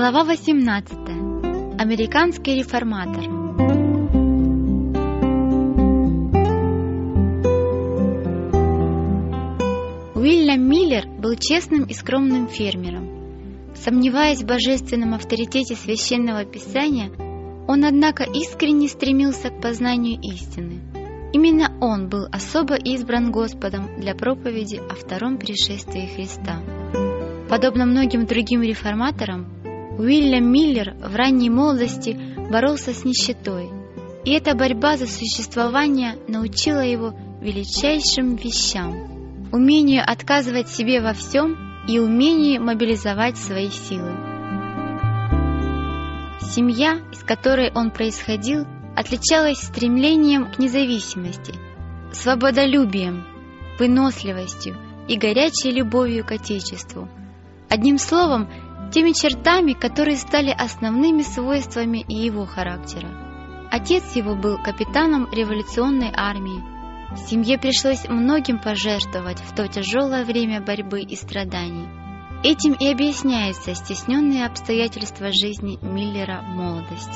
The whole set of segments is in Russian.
Глава 18. Американский реформатор. Уильям Миллер был честным и скромным фермером. Сомневаясь в божественном авторитете Священного Писания, он, однако, искренне стремился к познанию истины. Именно он был особо избран Господом для проповеди о втором пришествии Христа. Подобно многим другим реформаторам, Уильям Миллер в ранней молодости боролся с нищетой, и эта борьба за существование научила его величайшим вещам: умению отказывать себе во всем и умению мобилизовать свои силы. Семья, из которой он происходил, отличалась стремлением к независимости, свободолюбием, выносливостью и горячей любовью к Отечеству. Одним словом, теми чертами, которые стали основными свойствами его характера. Отец его был капитаном революционной армии. Семье пришлось многим пожертвовать в то тяжелое время борьбы и страданий. Этим и объясняются стесненные обстоятельства жизни Миллера в молодости.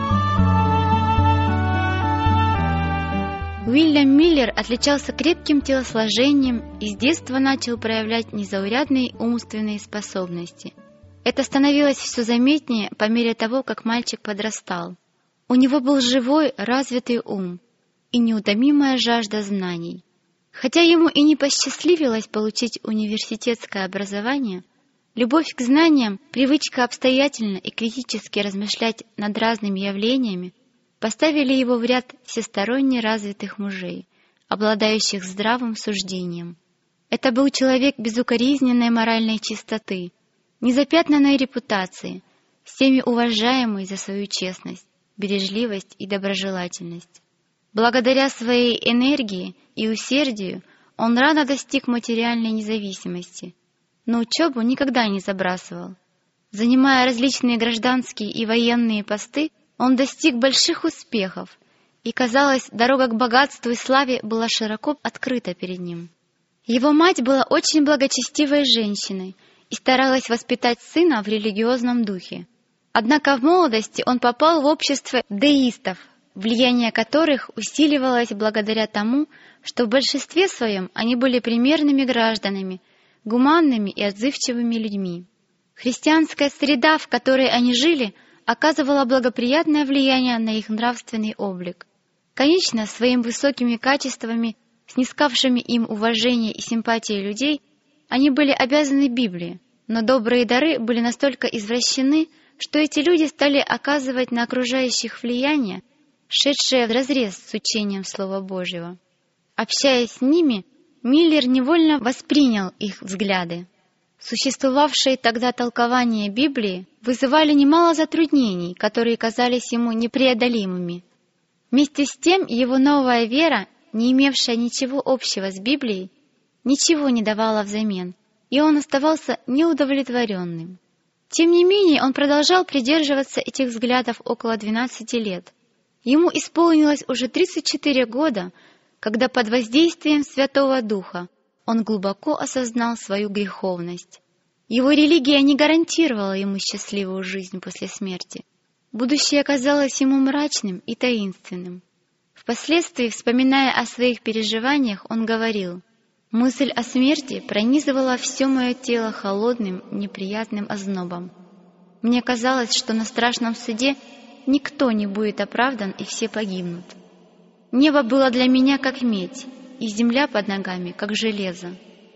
Уильям Миллер отличался крепким телосложением и с детства начал проявлять незаурядные умственные способности. Это становилось все заметнее по мере того, как мальчик подрастал. У него был живой, развитый ум и неутомимая жажда знаний. Хотя ему и не посчастливилось получить университетское образование, любовь к знаниям, привычка обстоятельно и критически размышлять над разными явлениями поставили его в ряд всесторонне развитых мужей, обладающих здравым суждением. Это был человек безукоризненной моральной чистоты, незапятнанной репутации, всеми уважаемый за свою честность, бережливость и доброжелательность. Благодаря своей энергии и усердию он рано достиг материальной независимости, но учебу никогда не забрасывал. Занимая различные гражданские и военные посты, он достиг больших успехов, и, казалось, дорога к богатству и славе была широко открыта перед ним. Его мать была очень благочестивой женщиной и старалась воспитать сына в религиозном духе. Однако в молодости он попал в общество деистов, влияние которых усиливалось благодаря тому, что в большинстве своем они были примерными гражданами, гуманными и отзывчивыми людьми. Христианская среда, в которой они жили, оказывала благоприятное влияние на их нравственный облик. Конечно, своими высокими качествами, снискавшими им уважение и симпатии людей, они были обязаны Библии, но добрые дары были настолько извращены, что эти люди стали оказывать на окружающих влияние, шедшее вразрез с учением Слова Божьего. Общаясь с ними, Миллер невольно воспринял их взгляды. Существовавшие тогда толкования Библии вызывали немало затруднений, которые казались ему непреодолимыми. Вместе с тем его новая вера, не имевшая ничего общего с Библией, ничего не давала взамен, и он оставался неудовлетворенным. Тем не менее, он продолжал придерживаться этих взглядов около 12 лет. Ему исполнилось уже 34 года, когда под воздействием Святого Духа он глубоко осознал свою греховность. Его религия не гарантировала ему счастливую жизнь после смерти. Будущее казалось ему мрачным и таинственным. Впоследствии, вспоминая о своих переживаниях, он говорил: «Мысль о смерти пронизывала все мое тело холодным, неприятным ознобом. Мне казалось, что на страшном суде никто не будет оправдан и все погибнут. Небо было для меня как медь, и земля под ногами, как железо.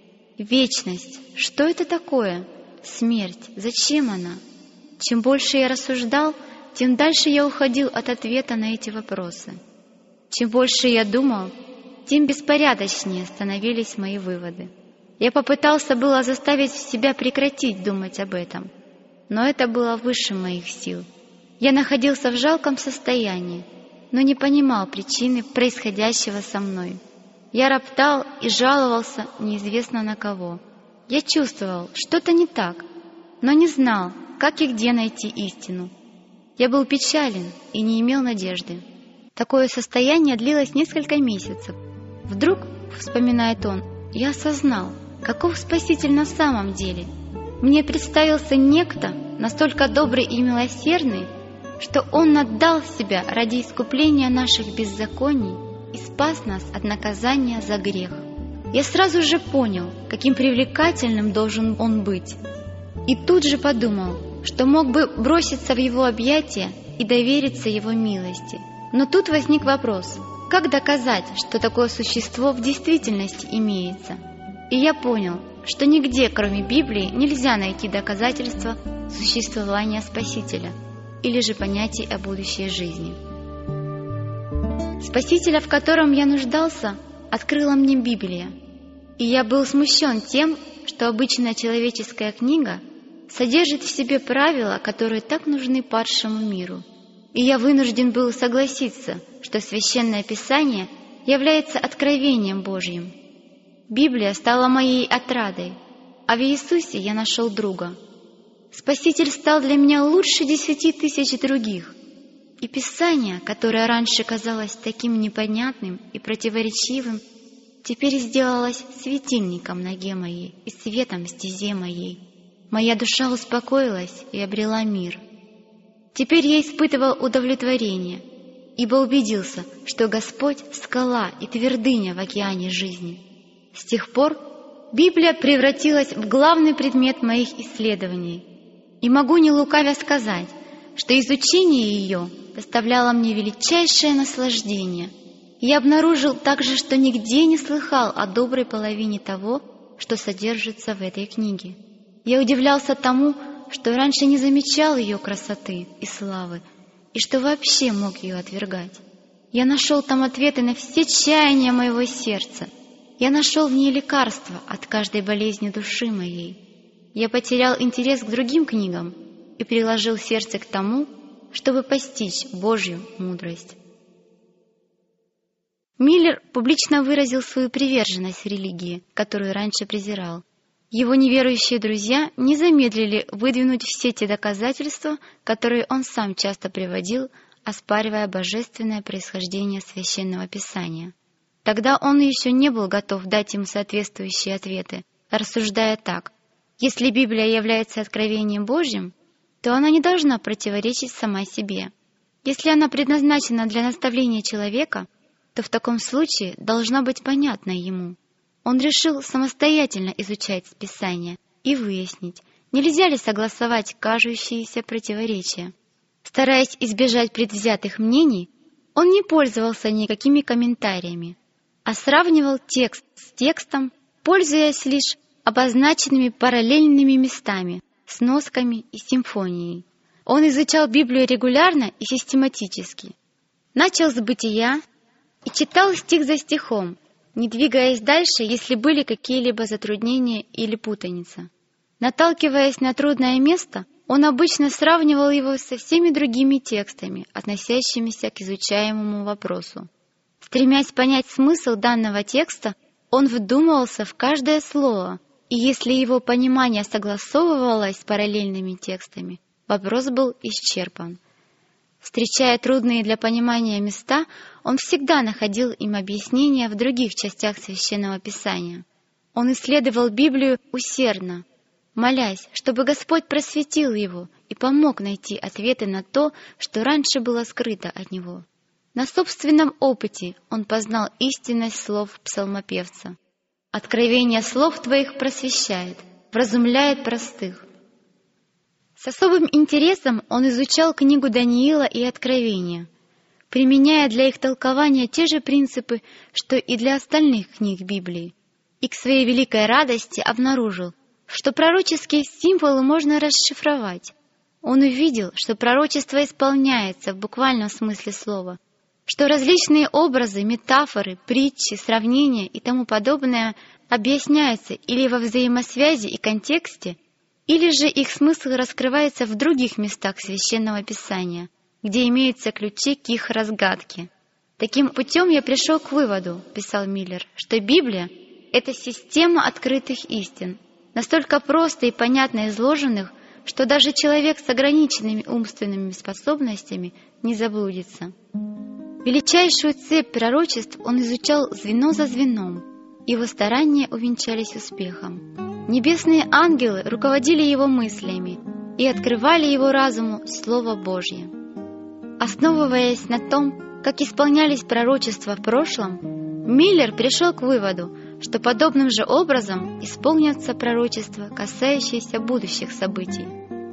Вечность, что это такое? Смерть, зачем она? Чем больше я рассуждал, тем дальше я уходил от ответа на эти вопросы. Чем больше я думал, тем беспорядочнее становились мои выводы. Я попытался было заставить себя прекратить думать об этом, но это было выше моих сил. Я находился в жалком состоянии, но не понимал причины происходящего со мной. Я роптал и жаловался неизвестно на кого. Я чувствовал, что-то не так, но не знал, как и где найти истину. Я был печален и не имел надежды. Такое состояние длилось несколько месяцев. Вдруг, вспоминает он, я осознал, каков Спаситель на самом деле. Мне представился некто, настолько добрый и милосердный, что Он отдал Себя ради искупления наших беззаконий и спас нас от наказания за грех. Я сразу же понял, каким привлекательным должен Он быть, и тут же подумал, что мог бы броситься в Его объятия и довериться Его милости. Но тут возник вопрос, как доказать, что такое существо в действительности имеется? И я понял, что нигде, кроме Библии, нельзя найти доказательства существования Спасителя или же понятий о будущей жизни. Спасителя, в котором я нуждался, открыла мне Библия, и я был смущен тем, что обычная человеческая книга содержит в себе правила, которые так нужны падшему миру. И я вынужден был согласиться, что Священное Писание является откровением Божьим. Библия стала моей отрадой, а в Иисусе я нашел друга. Спаситель стал для меня лучше 10 000 других. И Писание, которое раньше казалось таким непонятным и противоречивым, теперь сделалось светильником в ноге моей и светом в стезе моей. Моя душа успокоилась и обрела мир. Теперь я испытывал удовлетворение, ибо убедился, что Господь — скала и твердыня в океане жизни. С тех пор Библия превратилась в главный предмет моих исследований, и могу не лукавя сказать, что изучение ее доставляло мне величайшее наслаждение. Я обнаружил также, что нигде не слыхал о доброй половине того, что содержится в этой книге. Я удивлялся тому, что раньше не замечал ее красоты и славы, и что вообще мог ее отвергать. Я нашел там ответы на все чаяния моего сердца. Я нашел в ней лекарство от каждой болезни души моей. Я потерял интерес к другим книгам и приложил сердце к тому, чтобы постичь Божью мудрость. Миллер публично выразил свою приверженность религии, которую раньше презирал. Его неверующие друзья не замедлили выдвинуть все те доказательства, которые он сам часто приводил, оспаривая божественное происхождение Священного Писания. Тогда он еще не был готов дать им соответствующие ответы, рассуждая так: если Библия является откровением Божьим, то она не должна противоречить сама себе. Если она предназначена для наставления человека, то в таком случае должна быть понятна ему. Он решил самостоятельно изучать Писание и выяснить, нельзя ли согласовать кажущиеся противоречия. Стараясь избежать предвзятых мнений, он не пользовался никакими комментариями, а сравнивал текст с текстом, пользуясь лишь обозначенными параллельными местами, сносками и симфонией. Он изучал Библию регулярно и систематически. Начал с Бытия и читал стих за стихом, не двигаясь дальше, если были какие-либо затруднения или путаница. Наталкиваясь на трудное место, он обычно сравнивал его со всеми другими текстами, относящимися к изучаемому вопросу. Стремясь понять смысл данного текста, он вдумывался в каждое слово, и если его понимание согласовывалось с параллельными текстами, вопрос был исчерпан. Встречая трудные для понимания места, он всегда находил им объяснения в других частях Священного Писания. Он исследовал Библию усердно, молясь, чтобы Господь просветил его и помог найти ответы на то, что раньше было скрыто от него. На собственном опыте он познал истинность слов псалмопевца. «Откровение слов твоих просвещает, вразумляет простых». С особым интересом он изучал книгу Даниила и Откровения, применяя для их толкования те же принципы, что и для остальных книг Библии, и к своей великой радости обнаружил, что пророческие символы можно расшифровать. Он увидел, что пророчество исполняется в буквальном смысле слова, что различные образы, метафоры, притчи, сравнения и тому подобное объясняются или во взаимосвязи и контексте, или же их смысл раскрывается в других местах Священного Писания, где имеются ключи к их разгадке. «Таким путем я пришел к выводу, — писал Миллер, — что Библия — это система открытых истин, настолько просто и понятно изложенных, что даже человек с ограниченными умственными способностями не заблудится». Величайшую цепь пророчеств он изучал звено за звеном. Его старания увенчались успехом. Небесные ангелы руководили его мыслями, и открывали его разуму Слово Божье. Основываясь на том, как исполнялись пророчества в прошлом, Миллер пришел к выводу, что подобным же образом исполнятся пророчества, касающиеся будущих событий.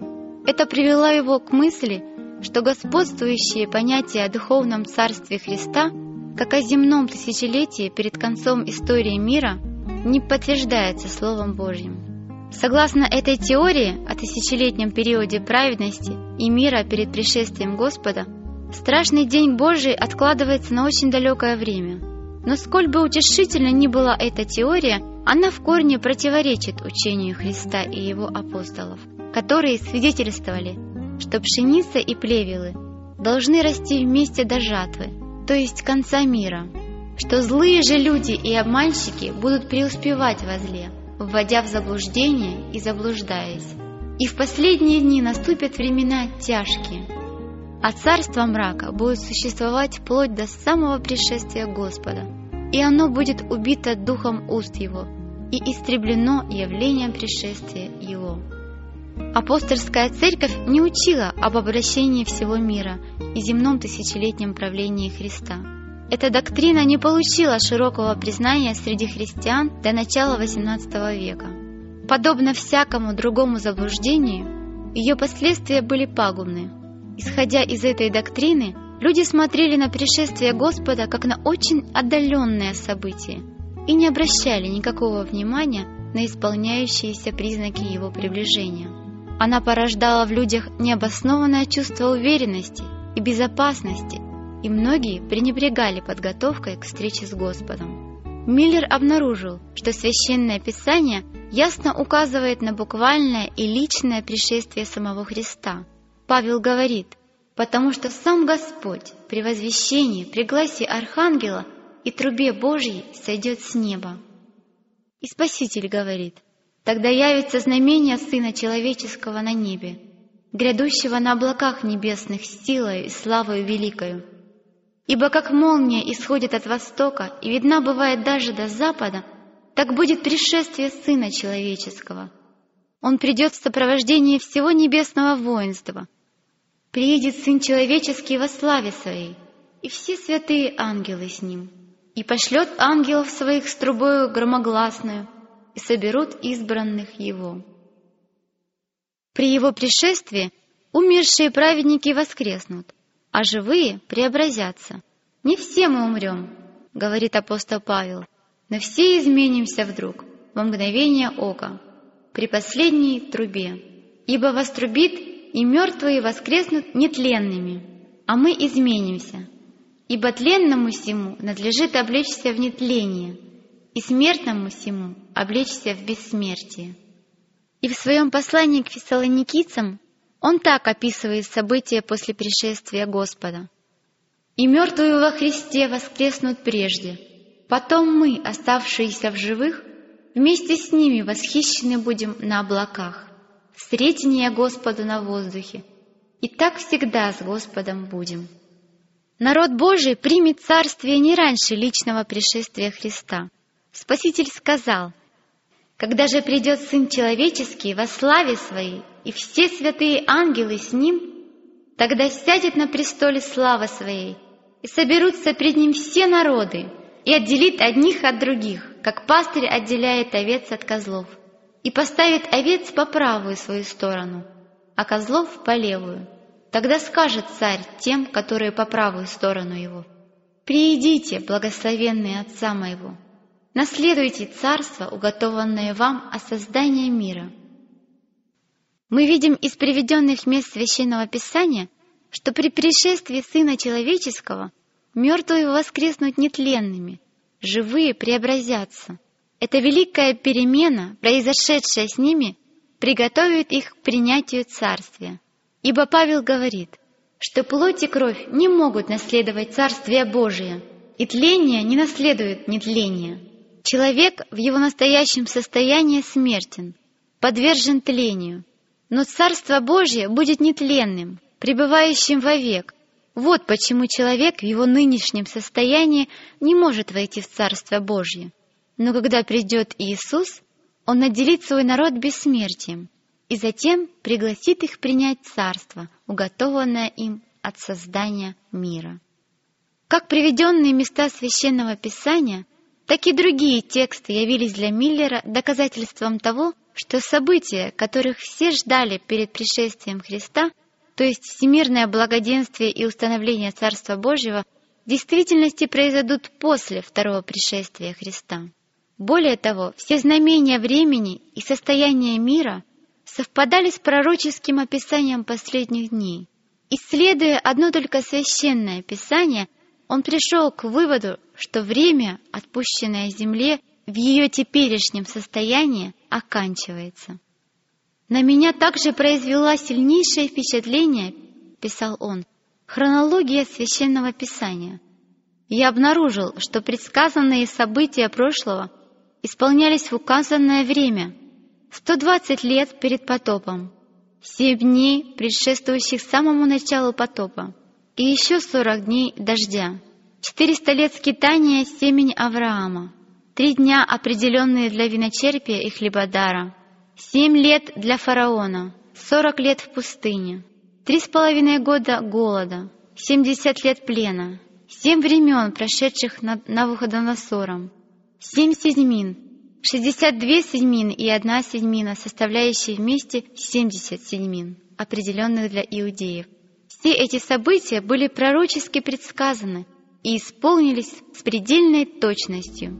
Это привело его к мысли, что господствующие понятия о духовном царстве Христа, как о земном тысячелетии перед концом истории мира, не подтверждается Словом Божьим. Согласно этой теории о тысячелетнем периоде праведности и мира перед пришествием Господа, страшный день Божий откладывается на очень далекое время. Но сколь бы утешительна ни была эта теория, она в корне противоречит учению Христа и Его апостолов, которые свидетельствовали, что пшеница и плевелы должны расти вместе до жатвы, то есть конца мира, что злые же люди и обманщики будут преуспевать во зле, вводя в заблуждение и заблуждаясь. И в последние дни наступят времена тяжкие, а царство мрака будет существовать вплоть до самого пришествия Господа, и оно будет убито духом уст Его и истреблено явлением пришествия Его. Апостольская церковь не учила об обращении всего мира и земном тысячелетнем правлении Христа. Эта доктрина не получила широкого признания среди христиан до начала XVIII века. Подобно всякому другому заблуждению, ее последствия были пагубны. Исходя из этой доктрины, люди смотрели на пришествие Господа как на очень отдаленное событие и не обращали никакого внимания на исполняющиеся признаки его приближения. Она порождала в людях необоснованное чувство уверенности и безопасности, и многие пренебрегали подготовкой к встрече с Господом. Миллер обнаружил, что Священное Писание ясно указывает на буквальное и личное пришествие самого Христа. Павел говорит: «Потому что сам Господь при возвещении, при гласе Архангела и трубе Божьей сойдет с неба». И Спаситель говорит: «Тогда явится знамение Сына Человеческого на небе, грядущего на облаках небесных с силою и славою великою. Ибо как молния исходит от востока и видна бывает даже до запада, так будет пришествие Сына Человеческого. Он придет в сопровождении всего небесного воинства. Приедет Сын Человеческий во славе Своей, и все святые ангелы с Ним, и пошлет ангелов Своих с трубою громогласную, и соберут избранных Его. При Его пришествии умершие праведники воскреснут, а живые преобразятся. Не все мы умрем, говорит апостол Павел, но все изменимся вдруг, во мгновение ока, при последней трубе. Ибо вострубит, и мертвые воскреснут нетленными, а мы изменимся. Ибо тленному сему надлежит облечься в нетление, и смертному сему облечься в бессмертие». И в своем послании к фессалоникийцам он так описывает события после пришествия Господа: «И мертвые во Христе воскреснут прежде, потом мы, оставшиеся в живых, вместе с ними восхищены будем на облаках, встретение Господу на воздухе, и так всегда с Господом будем». Народ Божий примет царствие не раньше личного пришествия Христа. Спаситель сказал: «Когда же придет Сын Человеческий во славе Своей, и все святые ангелы с Ним, тогда сядет на престоле славы Своей, и соберутся пред Ним все народы, и отделит одних от других, как пастырь отделяет овец от козлов, и поставит овец по правую свою сторону, а козлов по левую. Тогда скажет царь тем, которые по правую сторону его: приидите, благословенные Отца моего, наследуйте царство, уготованное вам от создания мира». Мы видим из приведенных мест Священного Писания, что при пришествии Сына Человеческого мертвые воскреснут нетленными, живые преобразятся. Эта великая перемена, произошедшая с ними, приготовит их к принятию Царствия. Ибо Павел говорит, что плоть и кровь не могут наследовать Царствие Божие, и тление не наследует нетление. Человек в его настоящем состоянии смертен, подвержен тлению, но Царство Божье будет нетленным, пребывающим вовек. Вот почему человек в его нынешнем состоянии не может войти в Царство Божье. Но когда придет Иисус, Он наделит свой народ бессмертием. и затем пригласит их принять царство, уготованное им от создания мира. Как приведенные места Священного Писания, так и другие тексты явились для Миллера доказательством того, что события, которых все ждали перед пришествием Христа, то есть всемирное благоденствие и установление Царства Божьего, в действительности произойдут после второго пришествия Христа. Более того, все знамения времени и состояния мира совпадали с пророческим описанием последних дней. Исследуя одно только Священное Писание, он пришел к выводу, что время, отпущенное Земле в ее теперешнем состоянии, оканчивается. «На меня также произвела сильнейшее впечатление, — писал он, — хронология Священного Писания. Я обнаружил, что предсказанные события прошлого исполнялись в указанное время, 120 лет перед потопом, 7 дней, предшествующих самому началу потопа, и еще 40 дней дождя, 400 лет скитания семени Авраама, 3 дня, определенные для виночерпия и хлебодара, 7 лет для фараона, 40 лет в пустыне, 3,5 года голода, 70 лет плена, 7 времен, прошедших над Навуходоносором, 7 седьмин, 62 седьмины и 1 седьмина, составляющие вместе 70 седьмин, определенных для иудеев. Все эти события были пророчески предсказаны и исполнились с предельной точностью.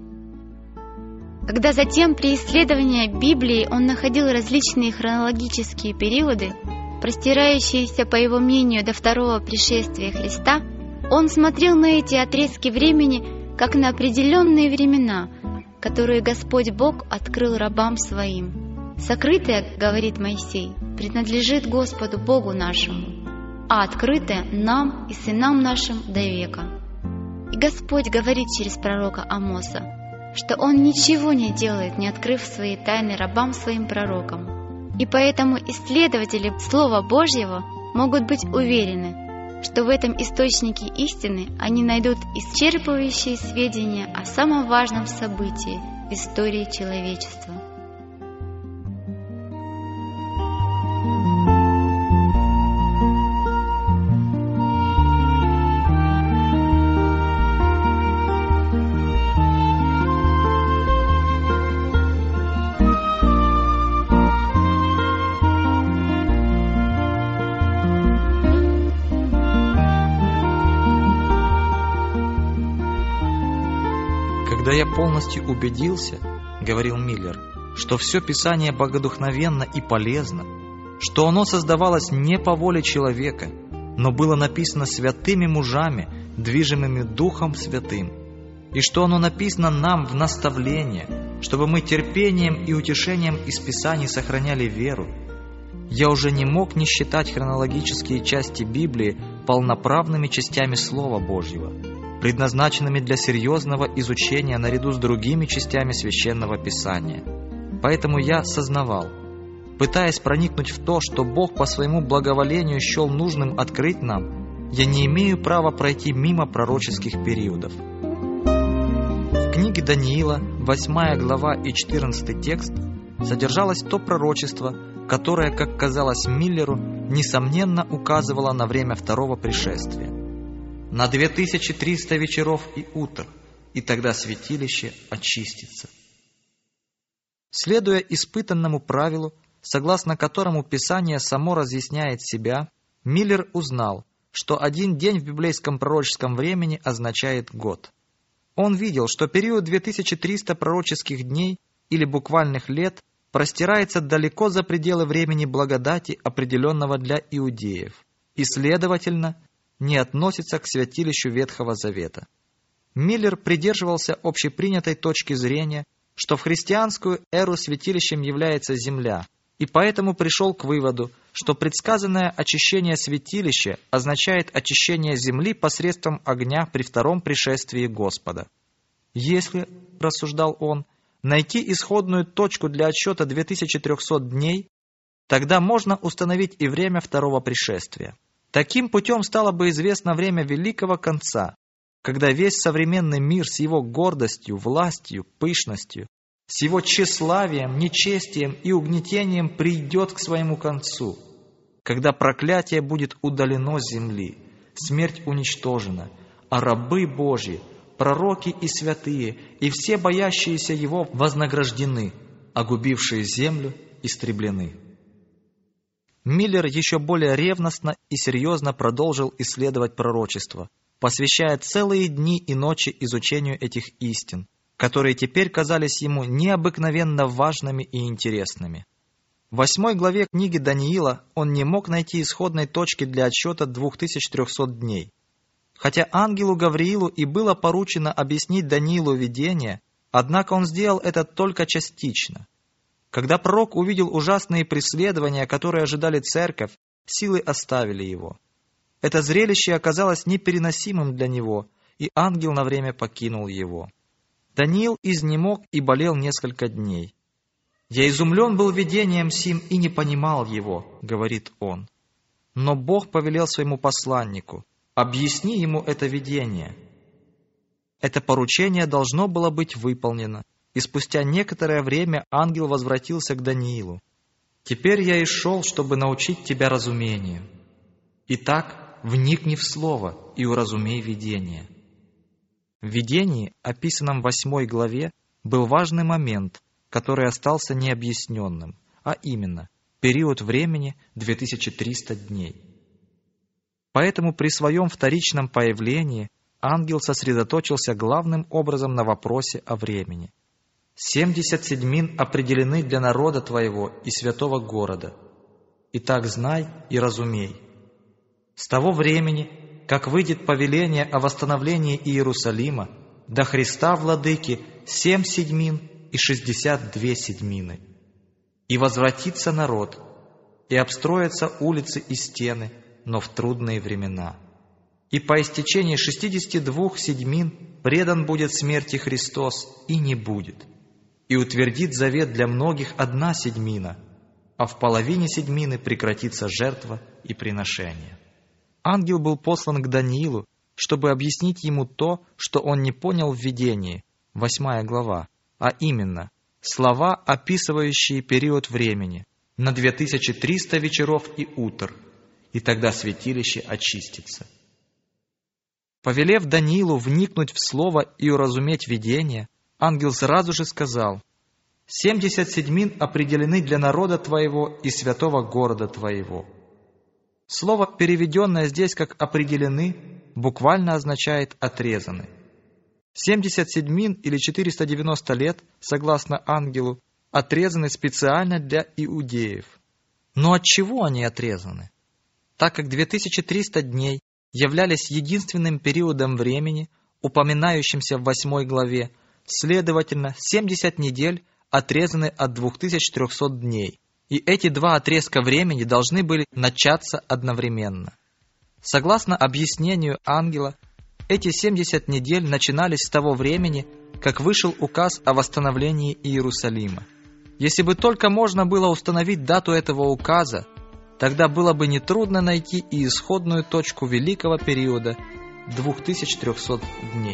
Когда затем при исследовании Библии он находил различные хронологические периоды, простирающиеся, по его мнению, до второго пришествия Христа, он смотрел на эти отрезки времени как на определенные времена, которые Господь Бог открыл рабам Своим. «Сокрытое, — говорит Моисей, — принадлежит Господу Богу нашему, а открытое нам и сынам нашим до века». И Господь говорит через пророка Амоса, что Он ничего не делает, не открыв свои тайны рабам Своим пророкам. И поэтому исследователи Слова Божьего могут быть уверены, что в этом источнике истины они найдут исчерпывающие сведения о самом важном событии в истории человечества. «Когда я полностью убедился, — говорил Миллер, — что все Писание богодухновенно и полезно, что оно создавалось не по воле человека, но было написано святыми мужами, движимыми Духом Святым, и что оно написано нам в наставление, чтобы мы терпением и утешением из Писаний сохраняли веру, я уже не мог не считать хронологические части Библии полноправными частями Слова Божьего, предназначенными для серьезного изучения наряду с другими частями Священного Писания. Поэтому я сознавал, пытаясь проникнуть в то, что Бог по своему благоволению счел нужным открыть нам, я не имею права пройти мимо пророческих периодов. В книге Даниила, 8 глава и 14 текст, содержалось то пророчество, которое, как казалось Миллеру, несомненно указывало на время второго пришествия. На 2300 вечеров и утр, и тогда святилище очистится. Следуя испытанному правилу, согласно которому Писание само разъясняет себя, Миллер узнал, что один день в библейском пророческом времени означает год. Он видел, что период 2300 пророческих дней или буквальных лет простирается далеко за пределы времени благодати, определенного для иудеев, и, следовательно, не относится к святилищу Ветхого Завета. Миллер придерживался общепринятой точки зрения, что в христианскую эру святилищем является земля, и поэтому пришел к выводу, что предсказанное очищение святилища означает очищение земли посредством огня при втором пришествии Господа. Если, рассуждал он, найти исходную точку для отсчета 2300 дней, тогда можно установить и время второго пришествия. Таким путем стало бы известно время Великого Конца, когда весь современный мир с его гордостью, властью, пышностью с его тщеславием, нечестием и угнетением придет к своему концу, когда проклятие будет удалено с земли, смерть уничтожена, а рабы Божьи, пророки и святые, и все боящиеся Его вознаграждены, а губившие землю истреблены. Миллер еще более ревностно и серьезно продолжил исследовать пророчество, посвящая целые дни и ночи изучению этих истин, которые теперь казались ему необыкновенно важными и интересными. В 8 главе книги Даниила он не мог найти исходной точки для отсчета 2300 дней. Хотя ангелу Гавриилу и было поручено объяснить Даниилу видение, однако он сделал это только частично. Когда пророк увидел ужасные преследования, которые ожидали церковь, силы оставили его. Это зрелище оказалось непереносимым для него, и ангел на время покинул его. Даниил изнемог и болел несколько дней. «Я изумлен был видением сим и не понимал его», — говорит он. Но Бог повелел своему посланнику: «Объясни ему это видение». Это поручение должно было быть выполнено, и спустя некоторое время ангел возвратился к Даниилу. «Теперь я и шел, чтобы научить тебя разумению. Итак, вникни в слово и уразумей видение». В видении, описанном в 8 главе, был важный момент, который остался необъясненным, а именно период времени 2300 дней. Поэтому при своем вторичном появлении ангел сосредоточился главным образом на вопросе о времени. 70 седьмин определены для народа твоего и святого города. Итак, знай и разумей. С того времени, как выйдет повеление о восстановлении Иерусалима, до Христа Владыки 7 седьмин и 62 седьмины. И возвратится народ, и обстроятся улицы и стены, но в трудные времена. И по истечении 62 седьмин предан будет смерти Христос, и не будет. И утвердит завет для многих 1 седьмина, а в половине седьмины прекратится жертва и приношение. Ангел был послан к Даниилу, чтобы объяснить ему то, что он не понял в видении, 8 глава, а именно слова, описывающие период времени, на 2300 вечеров и утр, и тогда святилище очистится. Повелев Даниилу вникнуть в слово и уразуметь видение, ангел сразу же сказал: 70 седьмин определены для народа твоего и святого города твоего. Слово, переведенное здесь как «определены», буквально означает «отрезаны». 70 седьмин или 490 лет, согласно ангелу, отрезаны специально для иудеев. Но от чего они отрезаны? Так как 2300 дней являлись единственным периодом времени, упоминающимся в 8 главе, следовательно, 70 недель отрезаны от 2300 дней, и эти 2 отрезка времени должны были начаться одновременно. Согласно объяснению ангела, эти 70 недель начинались с того времени, как вышел указ о восстановлении Иерусалима. Если бы только можно было установить дату этого указа, тогда было бы нетрудно найти и исходную точку великого периода 2300 дней.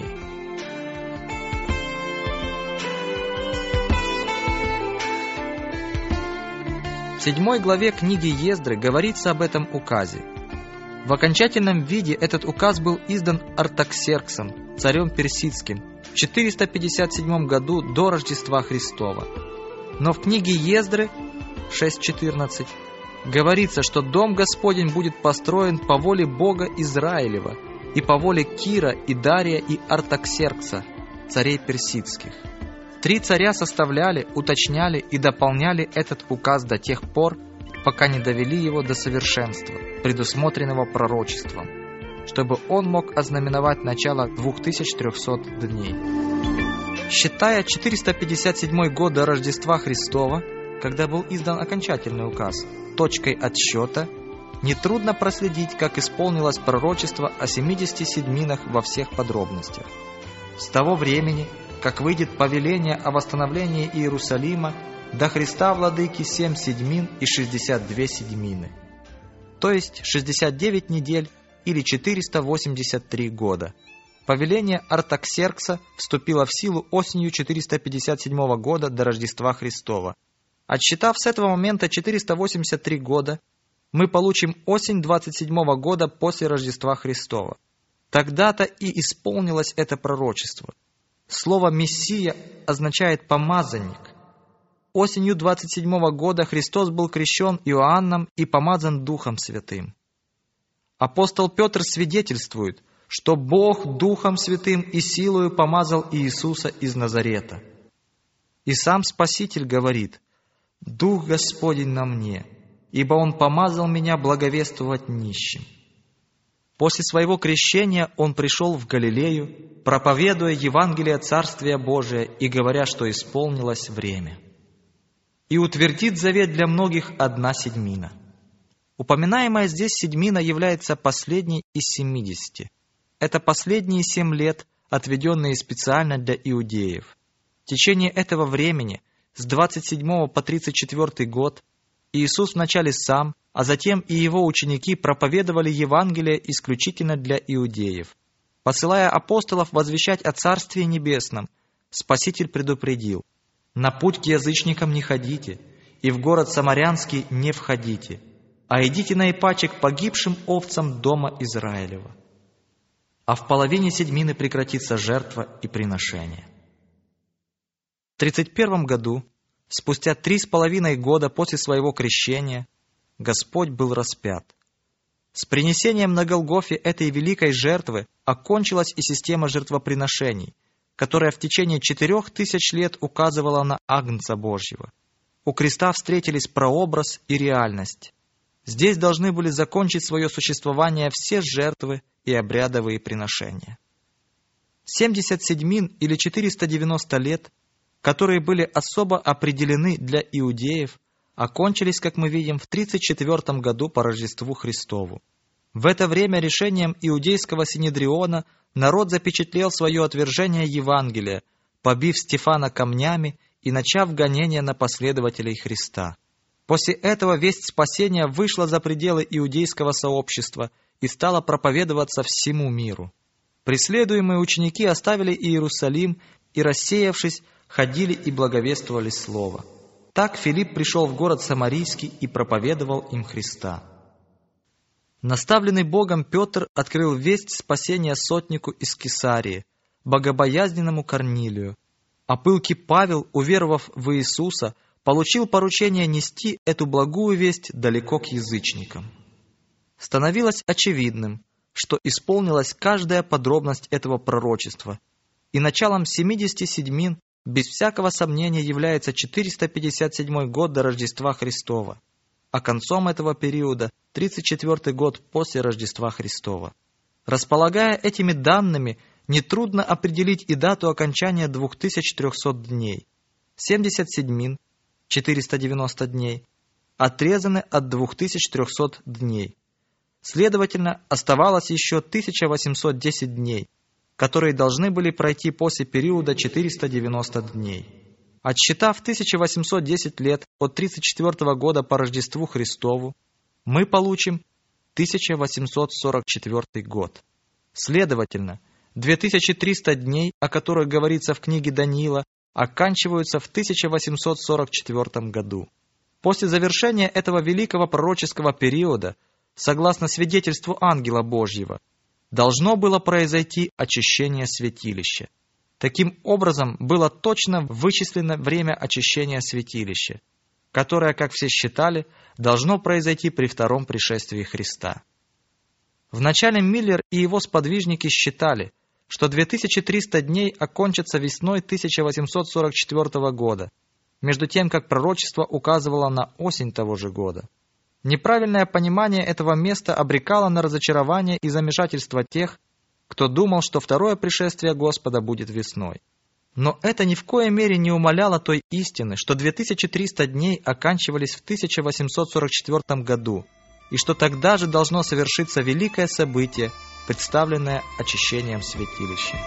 В 7 главе книги Ездры говорится об этом указе. В окончательном виде этот указ был издан Артаксерксом, царем персидским, в 457 году до Рождества Христова. Но в книге Ездры 6.14 говорится, что Дом Господень будет построен по воле Бога Израилева и по воле Кира и Дария и Артаксеркса, царей персидских. 3 царя составляли, уточняли и дополняли этот указ до тех пор, пока не довели его до совершенства, предусмотренного пророчеством, чтобы он мог ознаменовать начало 2300 дней. Считая 457 год до Рождества Христова, когда был издан окончательный указ, точкой отсчета, нетрудно проследить, как исполнилось пророчество о 70 седьминах во всех подробностях. С того времени, как выйдет повеление о восстановлении Иерусалима, до Христа Владыки 7 седьмин и 62 седьмины, то есть 69 недель или 483 года. Повеление Артаксеркса вступило в силу осенью 457 года до Рождества Христова. Отсчитав с этого момента 483 года, мы получим осень 27 года после Рождества Христова. Тогда-то и исполнилось это пророчество. Слово «Мессия» означает «помазанник». Осенью 27 года Христос был крещен Иоанном и помазан Духом Святым. Апостол Петр свидетельствует, что Бог Духом Святым и силою помазал Иисуса из Назарета. И сам Спаситель говорит: «Дух Господень на мне, ибо Он помазал меня благовествовать нищим». После своего крещения Он пришел в Галилею, проповедуя Евангелие Царствия Божия и говоря, что исполнилось время. И утвердит завет для многих 1/7. Упоминаемая здесь седьмина является последней из 70. Это последние 7 лет, отведенные специально для иудеев. В течение этого времени, с 27 по 34 год, Иисус вначале сам, а затем и его ученики проповедовали Евангелие исключительно для иудеев. Посылая апостолов возвещать о Царстве Небесном, Спаситель предупредил: «На путь к язычникам не ходите, и в город Самарянский не входите, а идите наипаче к погибшим овцам дома Израилева». А в половине седьмины прекратится жертва и приношение. В 31 году, спустя 3,5 года после своего крещения, Господь был распят. С принесением на Голгофе этой великой жертвы окончилась и система жертвоприношений, которая в течение 4000 лет указывала на Агнца Божьего. У креста встретились прообраз и реальность. Здесь должны были закончить свое существование все жертвы и обрядовые приношения. 70 седьмин или 490 лет, которые были особо определены для иудеев, окончились, как мы видим, в 34 году по Рождеству Христову. В это время решением иудейского синедриона народ запечатлел свое отвержение Евангелия, побив Стефана камнями и начав гонение на последователей Христа. После этого весть спасения вышла за пределы иудейского сообщества и стала проповедоваться всему миру. Преследуемые ученики оставили Иерусалим и, рассеявшись, ходили и благовествовали Слово. Так Филипп пришел в город Самарийский и проповедовал им Христа. Наставленный Богом Петр открыл весть спасения сотнику из Кесарии, богобоязненному Корнилию, а пылкий Павел, уверовав в Иисуса, получил поручение нести эту благую весть далеко к язычникам. Становилось очевидным, что исполнилась каждая подробность этого пророчества, и началом 70 седьмин без всякого сомнения является 457 год до Рождества Христова, а концом этого периода 34 год после Рождества Христова. Располагая этими данными, нетрудно определить и дату окончания 2300 дней. 70 седьмин, 490 дней, отрезаны от 2300 дней. Следовательно, оставалось еще 1810 дней, которые должны были пройти после периода 490 дней. Отсчитав 1810 лет от 34 года по Рождеству Христову, мы получим 1844 год. Следовательно, 2300 дней, о которых говорится в книге Даниила, оканчиваются в 1844 году. После завершения этого великого пророческого периода, согласно свидетельству ангела Божьего, должно было произойти очищение святилища. Таким образом, было точно вычислено время очищения святилища, которое, как все считали, должно произойти при втором пришествии Христа. Вначале Миллер и его сподвижники считали, что 2300 дней окончатся весной 1844 года, между тем, как пророчество указывало на осень того же года. Неправильное понимание этого места обрекало на разочарование и замешательство тех, кто думал, что второе пришествие Господа будет весной. Но это ни в коей мере не умаляло той истины, что 2300 дней оканчивались в 1844 году, и что тогда же должно совершиться великое событие, представленное очищением святилища.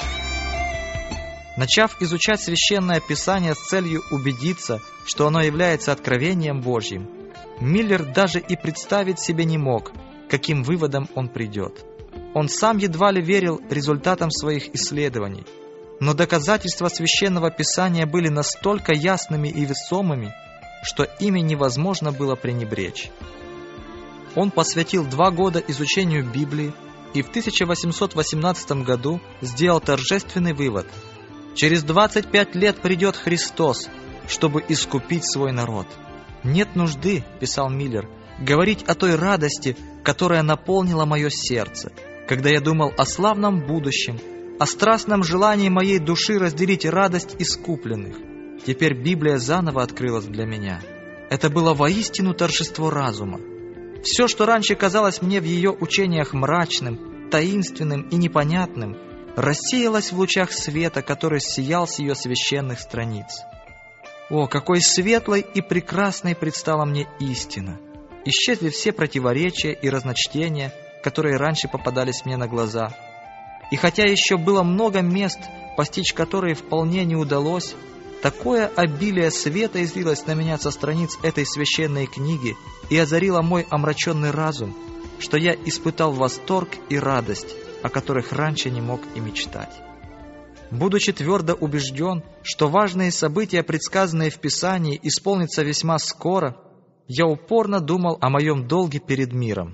Начав изучать Священное Писание с целью убедиться, что оно является откровением Божьим, Миллер даже и представить себе не мог, к каким выводам он придет. Он сам едва ли верил результатам своих исследований, но доказательства Священного Писания были настолько ясными и весомыми, что ими невозможно было пренебречь. Он посвятил 2 года изучению Библии и в 1818 году сделал торжественный вывод: «Через 25 лет придет Христос, чтобы искупить свой народ». «Нет нужды, — писал Миллер, — говорить о той радости, которая наполнила мое сердце, когда я думал о славном будущем, о страстном желании моей души разделить радость искупленных. Теперь Библия заново открылась для меня. Это было воистину торжество разума. Все, что раньше казалось мне в ее учениях мрачным, таинственным и непонятным, рассеялось в лучах света, который сиял с ее священных страниц. О, какой светлой и прекрасной предстала мне истина! Исчезли все противоречия и разночтения, которые раньше попадались мне на глаза. И хотя еще было много мест, постичь которые вполне не удалось, такое обилие света излилось на меня со страниц этой священной книги и озарило мой омраченный разум, что я испытал восторг и радость, о которых раньше не мог и мечтать. Будучи твердо убежден, что важные события, предсказанные в Писании, исполнятся весьма скоро, я упорно думал о моем долге перед миром.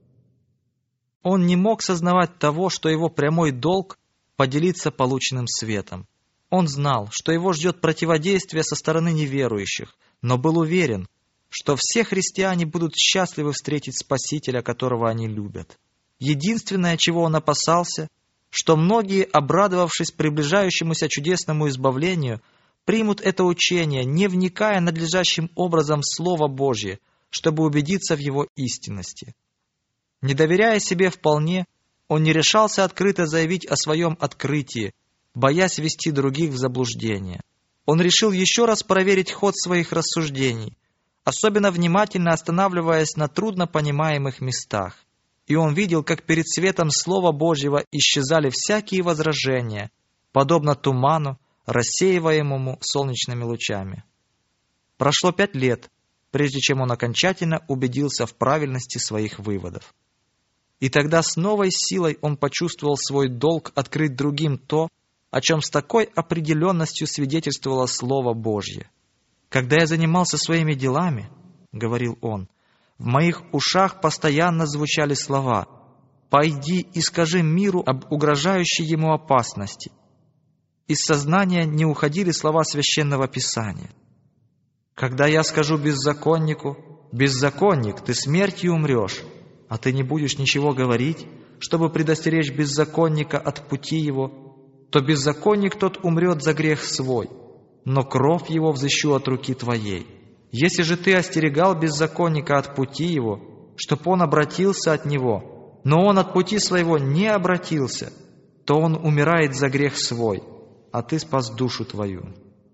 Он не мог сознавать того, что его прямой долг – поделиться полученным светом. Он знал, что его ждет противодействие со стороны неверующих, но был уверен, что все христиане будут счастливы встретить Спасителя, которого они любят. Единственное, чего он опасался, что многие, обрадовавшись приближающемуся чудесному избавлению, примут это учение, не вникая надлежащим образом в Слово Божье, чтобы убедиться в его истинности. Не доверяя себе вполне, он не решался открыто заявить о своем открытии, боясь ввести других в заблуждение. Он решил еще раз проверить ход своих рассуждений, особенно внимательно останавливаясь на трудно понимаемых местах. И он видел, как перед светом Слова Божьего исчезали всякие возражения, подобно туману, рассеиваемому солнечными лучами. Прошло 5 лет, прежде чем он окончательно убедился в правильности своих выводов. И тогда с новой силой он почувствовал свой долг открыть другим то, о чем с такой определенностью свидетельствовало Слово Божье. «Когда я занимался своими делами, — говорил он, — в моих ушах постоянно звучали слова: «Пойди и скажи миру об угрожающей ему опасности». Из сознания не уходили слова Священного Писания. «Когда я скажу беззаконнику: „Беззаконник, ты смертью умрешь», а ты не будешь ничего говорить, чтобы предостеречь беззаконника от пути его, то беззаконник тот умрет за грех свой, но кровь его взыщу от руки твоей. Если же ты остерегал беззаконника от пути его, чтоб он обратился от него, но он от пути своего не обратился, то он умирает за грех свой, а ты спас душу твою».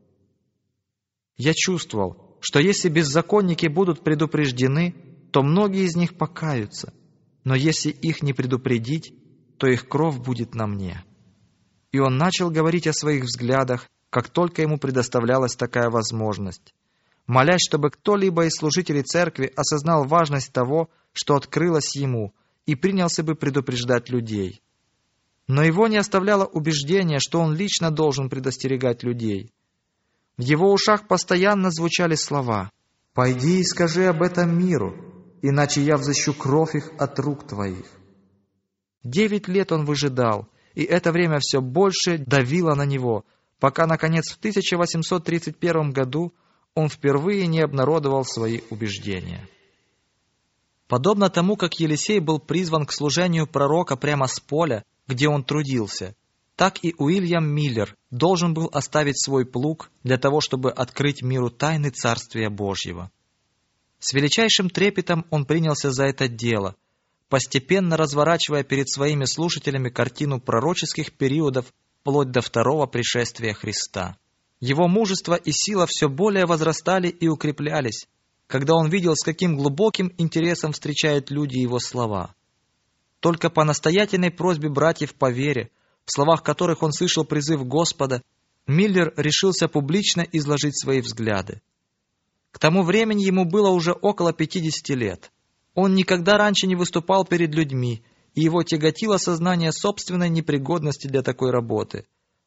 Я чувствовал, что если беззаконники будут предупреждены, то многие из них покаются, но если их не предупредить, то их кровь будет на мне. И он начал говорить о своих взглядах, как только ему предоставлялась такая возможность, молясь, чтобы кто-либо из служителей церкви осознал важность того, что открылось ему, и принялся бы предупреждать людей. Но его не оставляло убеждение, что он лично должен предостерегать людей. В его ушах постоянно звучали слова: «Пойди и скажи об этом миру, иначе я взыщу кровь их от рук твоих». 9 лет он выжидал, и это время все больше давило на него, пока, наконец, в 1831 году он впервые не обнародовал свои убеждения. Подобно тому, как Елисей был призван к служению пророка прямо с поля, где он трудился, так и Уильям Миллер должен был оставить свой плуг для того, чтобы открыть миру тайны Царствия Божьего. С величайшим трепетом он принялся за это дело, постепенно разворачивая перед своими слушателями картину пророческих периодов вплоть до второго пришествия Христа. Его мужество и сила все более возрастали и укреплялись, когда он видел, с каким глубоким интересом встречают люди его слова. Только по настоятельной просьбе братьев по вере, в словах которых он слышал призыв Господа, Миллер решился публично изложить свои взгляды. К тому времени ему было уже около 50 лет. Он никогда раньше не выступал перед людьми и его тяготило сознание собственной непригодности для такой работы.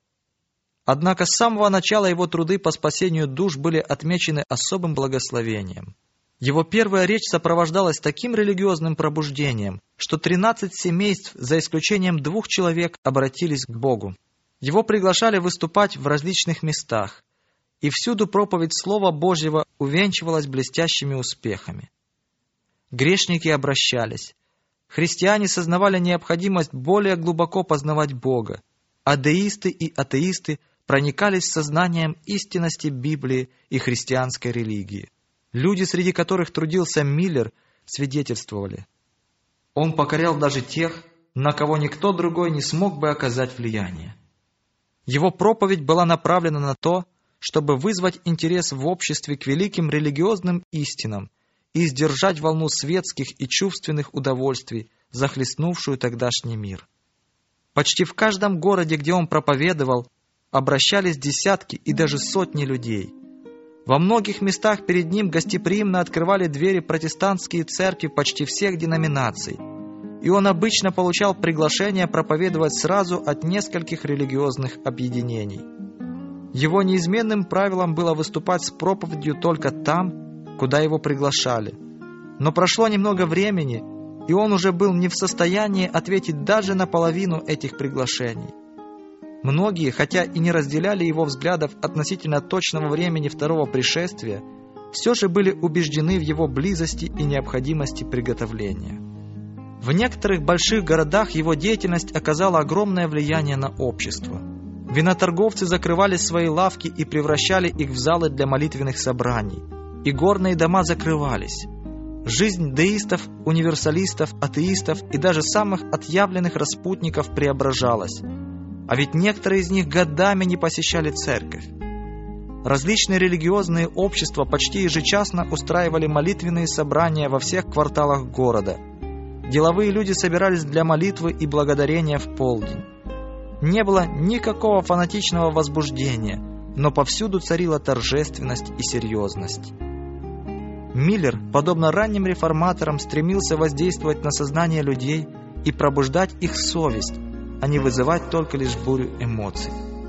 Однако с самого начала его труды по спасению душ были отмечены особым благословением. Его первая речь сопровождалась таким религиозным пробуждением, что 13 семейств, за исключением 2 человек, обратились к Богу. Его приглашали выступать в различных местах, и всюду проповедь Слова Божьего увенчивалась блестящими успехами. Грешники обращались. Христиане сознавали необходимость более глубоко познавать Бога, а деисты и атеисты проникались сознанием истинности Библии и христианской религии. Люди, среди которых трудился Миллер, свидетельствовали: он покорял даже тех, на кого никто другой не смог бы оказать влияние. Его проповедь была направлена на то, чтобы вызвать интерес в обществе к великим религиозным истинам и сдержать волну светских и чувственных удовольствий, захлестнувшую тогдашний мир. Почти в каждом городе, где он проповедовал, обращались десятки и даже сотни людей. Во многих местах перед ним гостеприимно открывали двери протестантские церкви почти всех деноминаций, и он обычно получал приглашение проповедовать сразу от нескольких религиозных объединений. Его неизменным правилом было выступать с проповедью только там, куда его приглашали. Но прошло немного времени, и он уже был не в состоянии ответить даже на половину этих приглашений. Многие, хотя и не разделяли его взглядов относительно точного времени второго пришествия, все же были убеждены в его близости и необходимости приготовления. В некоторых больших городах его деятельность оказала огромное влияние на общество. Виноторговцы закрывали свои лавки и превращали их в залы для молитвенных собраний, и горные дома закрывались. Жизнь деистов, универсалистов, атеистов и даже самых отъявленных распутников преображалась. А ведь некоторые из них годами не посещали церковь. Различные религиозные общества почти ежечасно устраивали молитвенные собрания во всех кварталах города. Деловые люди собирались для молитвы и благодарения в полдень. Не было никакого фанатичного возбуждения, но повсюду царила торжественность и серьезность. Миллер, подобно ранним реформаторам, стремился воздействовать на сознание людей и пробуждать их совесть, а не вызывать только лишь бурю эмоций.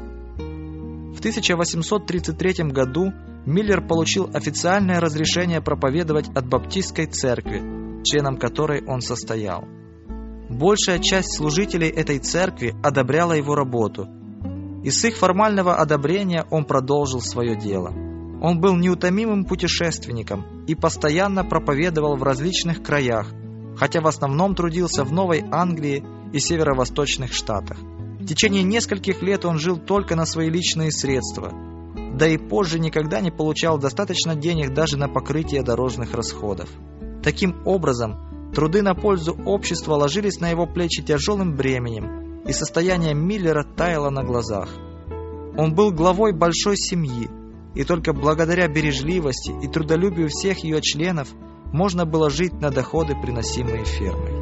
В 1833 году Миллер получил официальное разрешение проповедовать от Баптистской церкви, членом которой он состоял. Большая часть служителей этой церкви одобряла его работу, и с их формального одобрения он продолжил свое дело. Он был неутомимым путешественником и постоянно проповедовал в различных краях, хотя в основном трудился в Новой Англии и северо-восточных штатах. В течение нескольких лет он жил только на свои личные средства, да и позже никогда не получал достаточно денег даже на покрытие дорожных расходов. Таким образом, труды на пользу общества ложились на его плечи тяжелым бременем, и состояние Миллера таяло на глазах. Он был главой большой семьи, и только благодаря бережливости и трудолюбию всех ее членов можно было жить на доходы, приносимые фермой.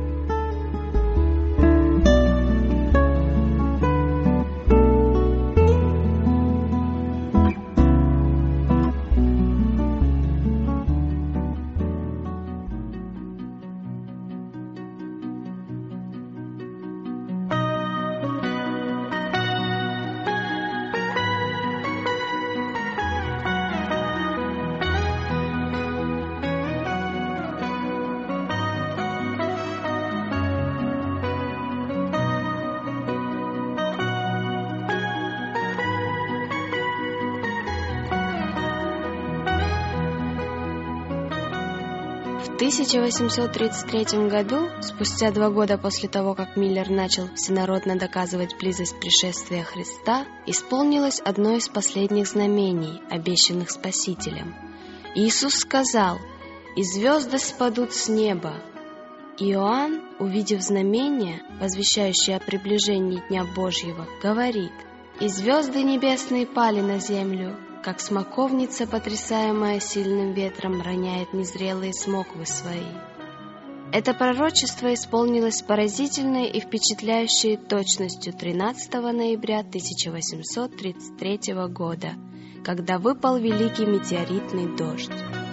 В 1833 году, спустя 2 года после того, как Миллер начал всенародно доказывать близость пришествия Христа, исполнилось одно из последних знамений, обещанных Спасителем. Иисус сказал: «И звезды спадут с неба». Иоанн, увидев знамение, возвещающее о приближении Дня Божьего, говорит: «И звезды небесные пали на землю, как смоковница, потрясаемая сильным ветром, роняет незрелые смоквы свои». Это пророчество исполнилось с поразительной и впечатляющей точностью 13 ноября 1833 года, когда выпал великий метеоритный дождь.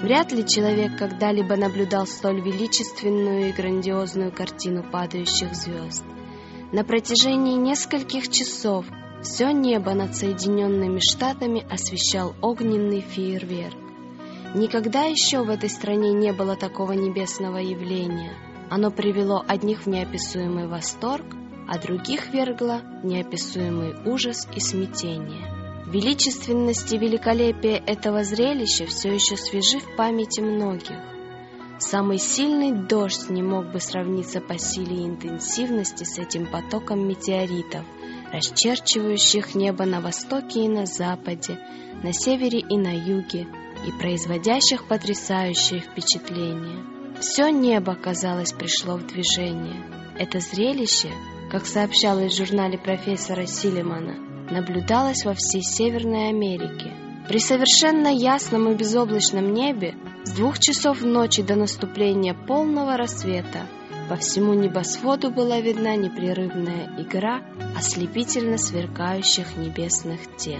Вряд ли человек когда-либо наблюдал столь величественную и грандиозную картину падающих звезд. На протяжении нескольких часов все небо над Соединенными Штатами освещал огненный фейерверк. Никогда еще в этой стране не было такого небесного явления. Оно привело одних в неописуемый восторг, а других вергло в неописуемый ужас и смятение. Величественность и великолепие этого зрелища все еще свежи в памяти многих. Самый сильный дождь не мог бы сравниться по силе и интенсивности с этим потоком метеоритов, расчерчивающих небо на востоке и на западе, на севере и на юге, и производящих потрясающее впечатление. Все небо, казалось, пришло в движение. Это зрелище, как сообщалось в журнале профессора Силимана, наблюдалось во всей Северной Америке. При совершенно ясном и безоблачном небе с 2 часов ночи до наступления полного рассвета по всему небосводу была видна непрерывная игра ослепительно сверкающих небесных тел.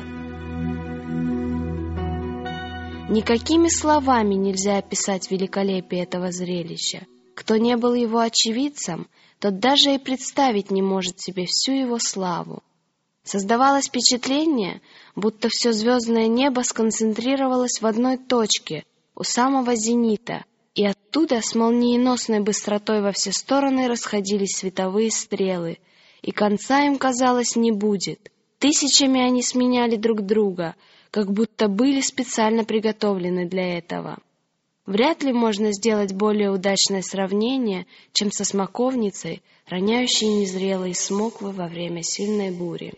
Никакими словами нельзя описать великолепие этого зрелища. Кто не был его очевидцем, тот даже и представить не может себе всю его славу. Создавалось впечатление, будто все звездное небо сконцентрировалось в одной точке, у самого зенита, и оттуда с молниеносной быстротой во все стороны расходились световые стрелы, и конца им, казалось, не будет. Тысячами они сменяли друг друга, как будто были специально приготовлены для этого. Вряд ли можно сделать более удачное сравнение, чем со смоковницей, роняющей незрелые смоквы во время сильной бури.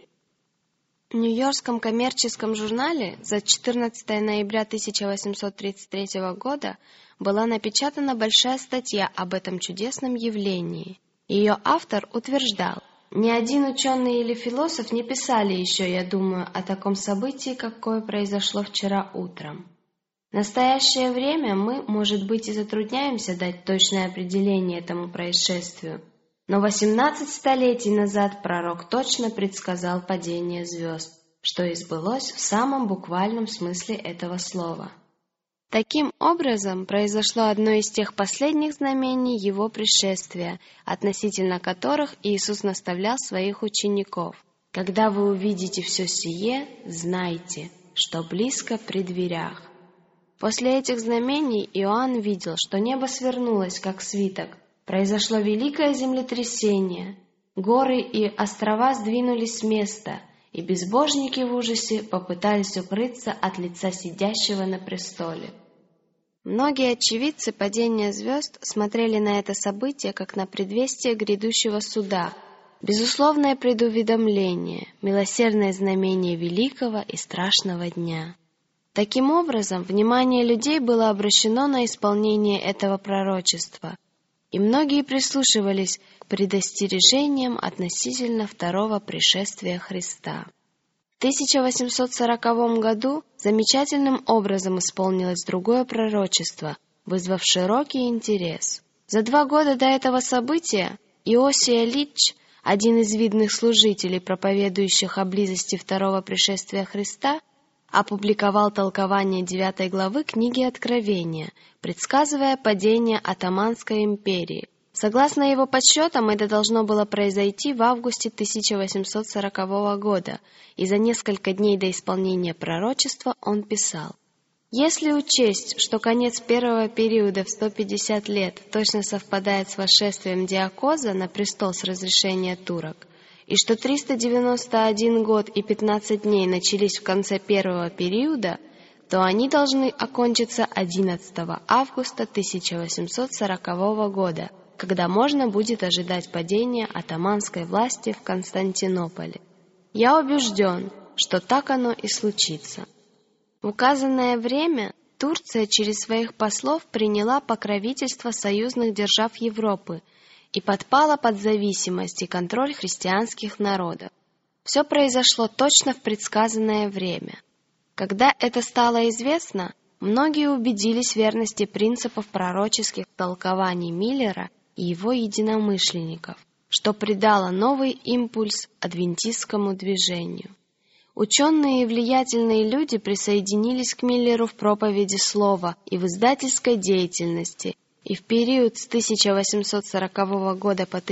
В Нью-Йоркском коммерческом журнале за 14 ноября 1833 года была напечатана большая статья об этом чудесном явлении. Ее автор утверждал: «Ни один ученый или философ не писали еще, я думаю, о таком событии, какое произошло вчера утром. В настоящее время мы, может быть, и затрудняемся дать точное определение этому происшествию, но 18 столетий назад пророк точно предсказал падение звезд, что и сбылось в самом буквальном смысле этого слова». Таким образом, произошло одно из тех последних знамений его пришествия, относительно которых Иисус наставлял своих учеников: «Когда вы увидите все сие, знайте, что близко при дверях». После этих знамений Иоанн видел, что небо свернулось, как свиток, произошло великое землетрясение, горы и острова сдвинулись с места, и безбожники в ужасе попытались укрыться от лица сидящего на престоле. Многие очевидцы падения звезд смотрели на это событие как на предвестие грядущего суда, безусловное предуведомление, милосердное знамение великого и страшного дня. Таким образом, внимание людей было обращено на исполнение этого пророчества, и многие прислушивались к предостережениям относительно второго пришествия Христа. В 1840 году замечательным образом исполнилось другое пророчество, вызвав широкий интерес. За 2 года до этого события Иосия Лич, один из видных служителей, проповедующих о близости второго пришествия Христа, опубликовал толкование 9 главы книги Откровения, предсказывая падение Оттоманской империи. Согласно его подсчетам, это должно было произойти в августе 1840 года, и за несколько дней до исполнения пророчества он писал: «Если учесть, что конец первого периода в 150 лет точно совпадает с восшествием Диокоза на престол с разрешения турок, и что 391 год и 15 дней начались в конце первого периода, то они должны окончиться 11 августа 1840 года, когда можно будет ожидать падения оттоманской власти в Константинополе. Я убежден, что так оно и случится». В указанное время Турция через своих послов приняла покровительство союзных держав Европы и подпала под зависимость и контроль христианских народов. Все произошло точно в предсказанное время. Когда это стало известно, многие убедились в верности принципов пророческих толкований Миллера и его единомышленников, что придало новый импульс адвентистскому движению. Ученые и влиятельные люди присоединились к Миллеру в проповеди слова и в издательской деятельности, и в период с 1840 года по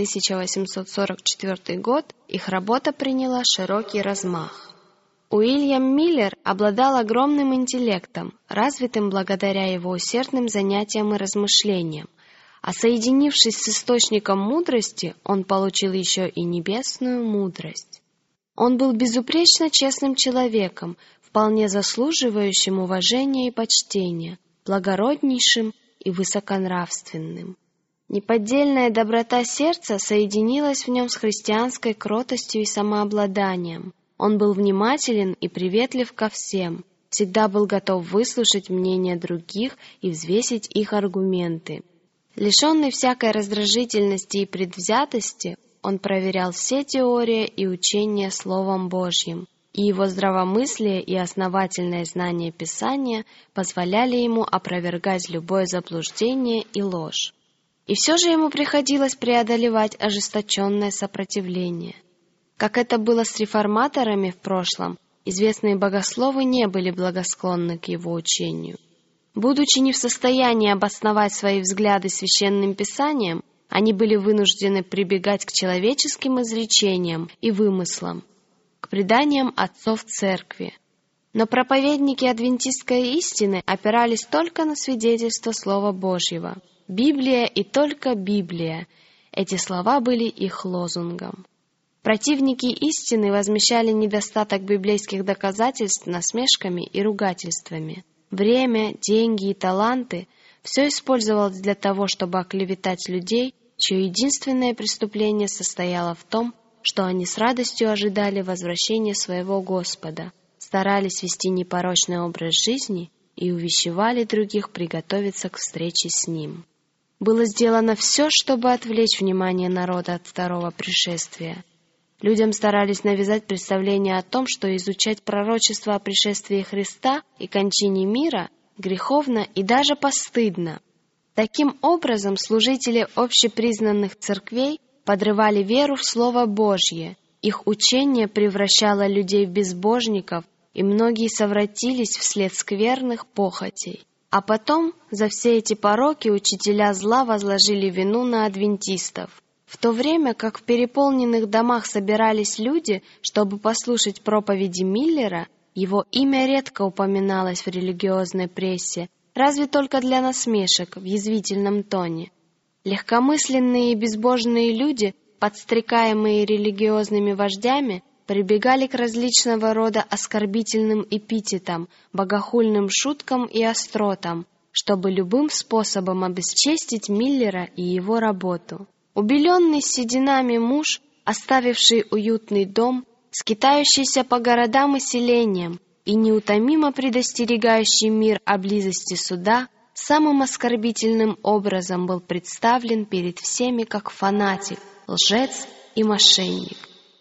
1844 год их работа приняла широкий размах. Уильям Миллер обладал огромным интеллектом, развитым благодаря его усердным занятиям и размышлениям, а соединившись с источником мудрости, он получил еще и небесную мудрость. Он был безупречно честным человеком, вполне заслуживающим уважения и почтения, благороднейшим и высоконравственным. Неподдельная доброта сердца соединилась в нем с христианской кротостью и самообладанием. Он был внимателен и приветлив ко всем, всегда был готов выслушать мнения других и взвесить их аргументы. Лишенный всякой раздражительности и предвзятости, он проверял все теории и учения Словом Божьим, и его здравомыслие и основательное знание Писания позволяли ему опровергать любое заблуждение и ложь. И все же ему приходилось преодолевать ожесточенное сопротивление. Как это было с реформаторами в прошлом, известные богословы не были благосклонны к его учению. Будучи не в состоянии обосновать свои взгляды священным Писанием, они были вынуждены прибегать к человеческим изречениям и вымыслам, к преданиям отцов церкви. Но проповедники адвентистской истины опирались только на свидетельство Слова Божьего. Библия и только Библия. Эти слова были их лозунгом. Противники истины возмещали недостаток библейских доказательств насмешками и ругательствами. Время, деньги и таланты – все использовалось для того, чтобы оклеветать людей, чье единственное преступление состояло в том, что они с радостью ожидали возвращения своего Господа, старались вести непорочный образ жизни и увещевали других приготовиться к встрече с Ним. Было сделано все, чтобы отвлечь внимание народа от второго пришествия. Людям старались навязать представление о том, что изучать пророчество о пришествии Христа и кончине мира греховно и даже постыдно. Таким образом, служители общепризнанных церквей подрывали веру в Слово Божье, их учение превращало людей в безбожников, и многие совратились вслед скверных похотей. А потом за все эти пороки учителя зла возложили вину на адвентистов. В то время как в переполненных домах собирались люди, чтобы послушать проповеди Миллера, его имя редко упоминалось в религиозной прессе, разве только для насмешек в язвительном тоне. Легкомысленные и безбожные люди, подстрекаемые религиозными вождями, прибегали к различного рода оскорбительным эпитетам, богохульным шуткам и остротам, чтобы любым способом обесчестить Миллера и его работу. Убеленный сединами муж, оставивший уютный дом, скитающийся по городам и селениям, и неутомимо предостерегающий мир о близости суда, самым оскорбительным образом был представлен перед всеми как фанатик, лжец и мошенник.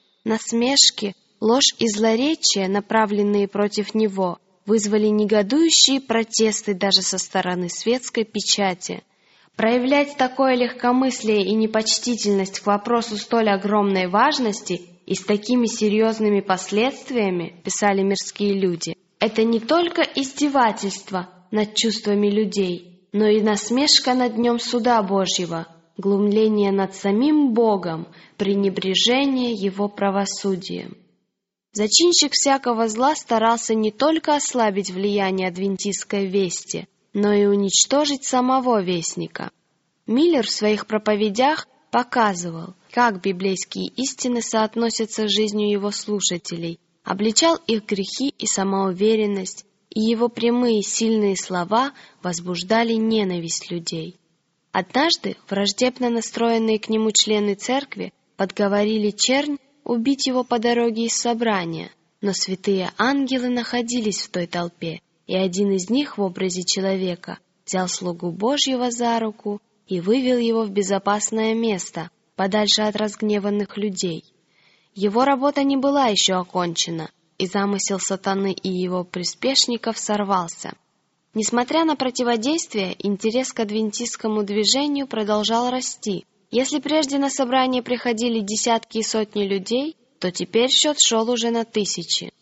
Насмешки, ложь и злоречие, направленные против него, вызвали негодующие протесты даже со стороны светской печати. Проявлять такое легкомыслие и непочтительность к вопросу столь огромной важности и с такими серьезными последствиями, писали мирские люди, это не только издевательство над чувствами людей, но и насмешка над днем суда Божьего, глумление над самим Богом, пренебрежение Его правосудием. Зачинщик всякого зла старался не только ослабить влияние адвентистской вести, но и уничтожить самого вестника. Миллер в своих проповедях показывал, как библейские истины соотносятся с жизнью его слушателей, обличал их грехи и самоуверенность, и его прямые сильные слова возбуждали ненависть людей. Однажды враждебно настроенные к нему члены церкви подговорили чернь убить его по дороге из собрания, но святые ангелы находились в той толпе, и один из них в образе человека взял слугу Божьего за руку и вывел его в безопасное место, подальше от разгневанных людей. Его работа не была еще окончена, и замысел сатаны и его приспешников сорвался. Несмотря на противодействие, интерес к адвентистскому движению продолжал расти. Если прежде на собрание приходили десятки и сотни людей, то теперь счет шел уже на тысячи.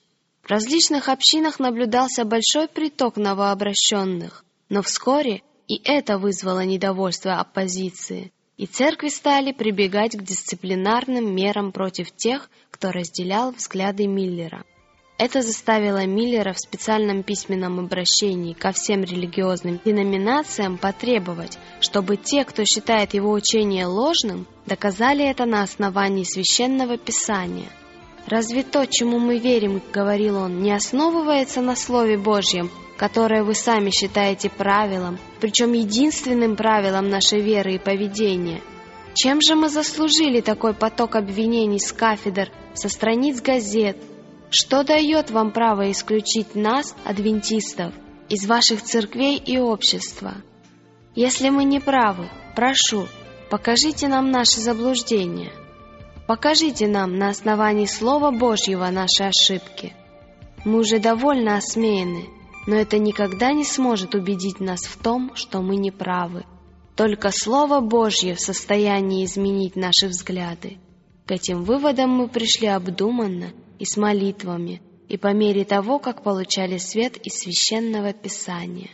В различных общинах наблюдался большой приток новообращенных, но вскоре и это вызвало недовольство оппозиции, и церкви стали прибегать к дисциплинарным мерам против тех, кто разделял взгляды Миллера. Это заставило Миллера в специальном письменном обращении ко всем религиозным деноминациям потребовать, чтобы те, кто считает его учение ложным, доказали это на основании Священного Писания. «Разве то, чему мы верим, — говорил он, — не основывается на Слове Божьем, которое вы сами считаете правилом, причем единственным правилом нашей веры и поведения? Чем же мы заслужили такой поток обвинений с кафедр, со страниц газет? Что дает вам право исключить нас, адвентистов, из ваших церквей и общества? Если мы не правы, прошу, покажите нам наши заблуждения. Покажите нам на основании Слова Божьего наши ошибки. Мы уже довольно осмеяны, но это никогда не сможет убедить нас в том, что мы не правы. Только Слово Божье в состоянии изменить наши взгляды. К этим выводам мы пришли обдуманно и с молитвами, и по мере того, как получали свет из Священного Писания.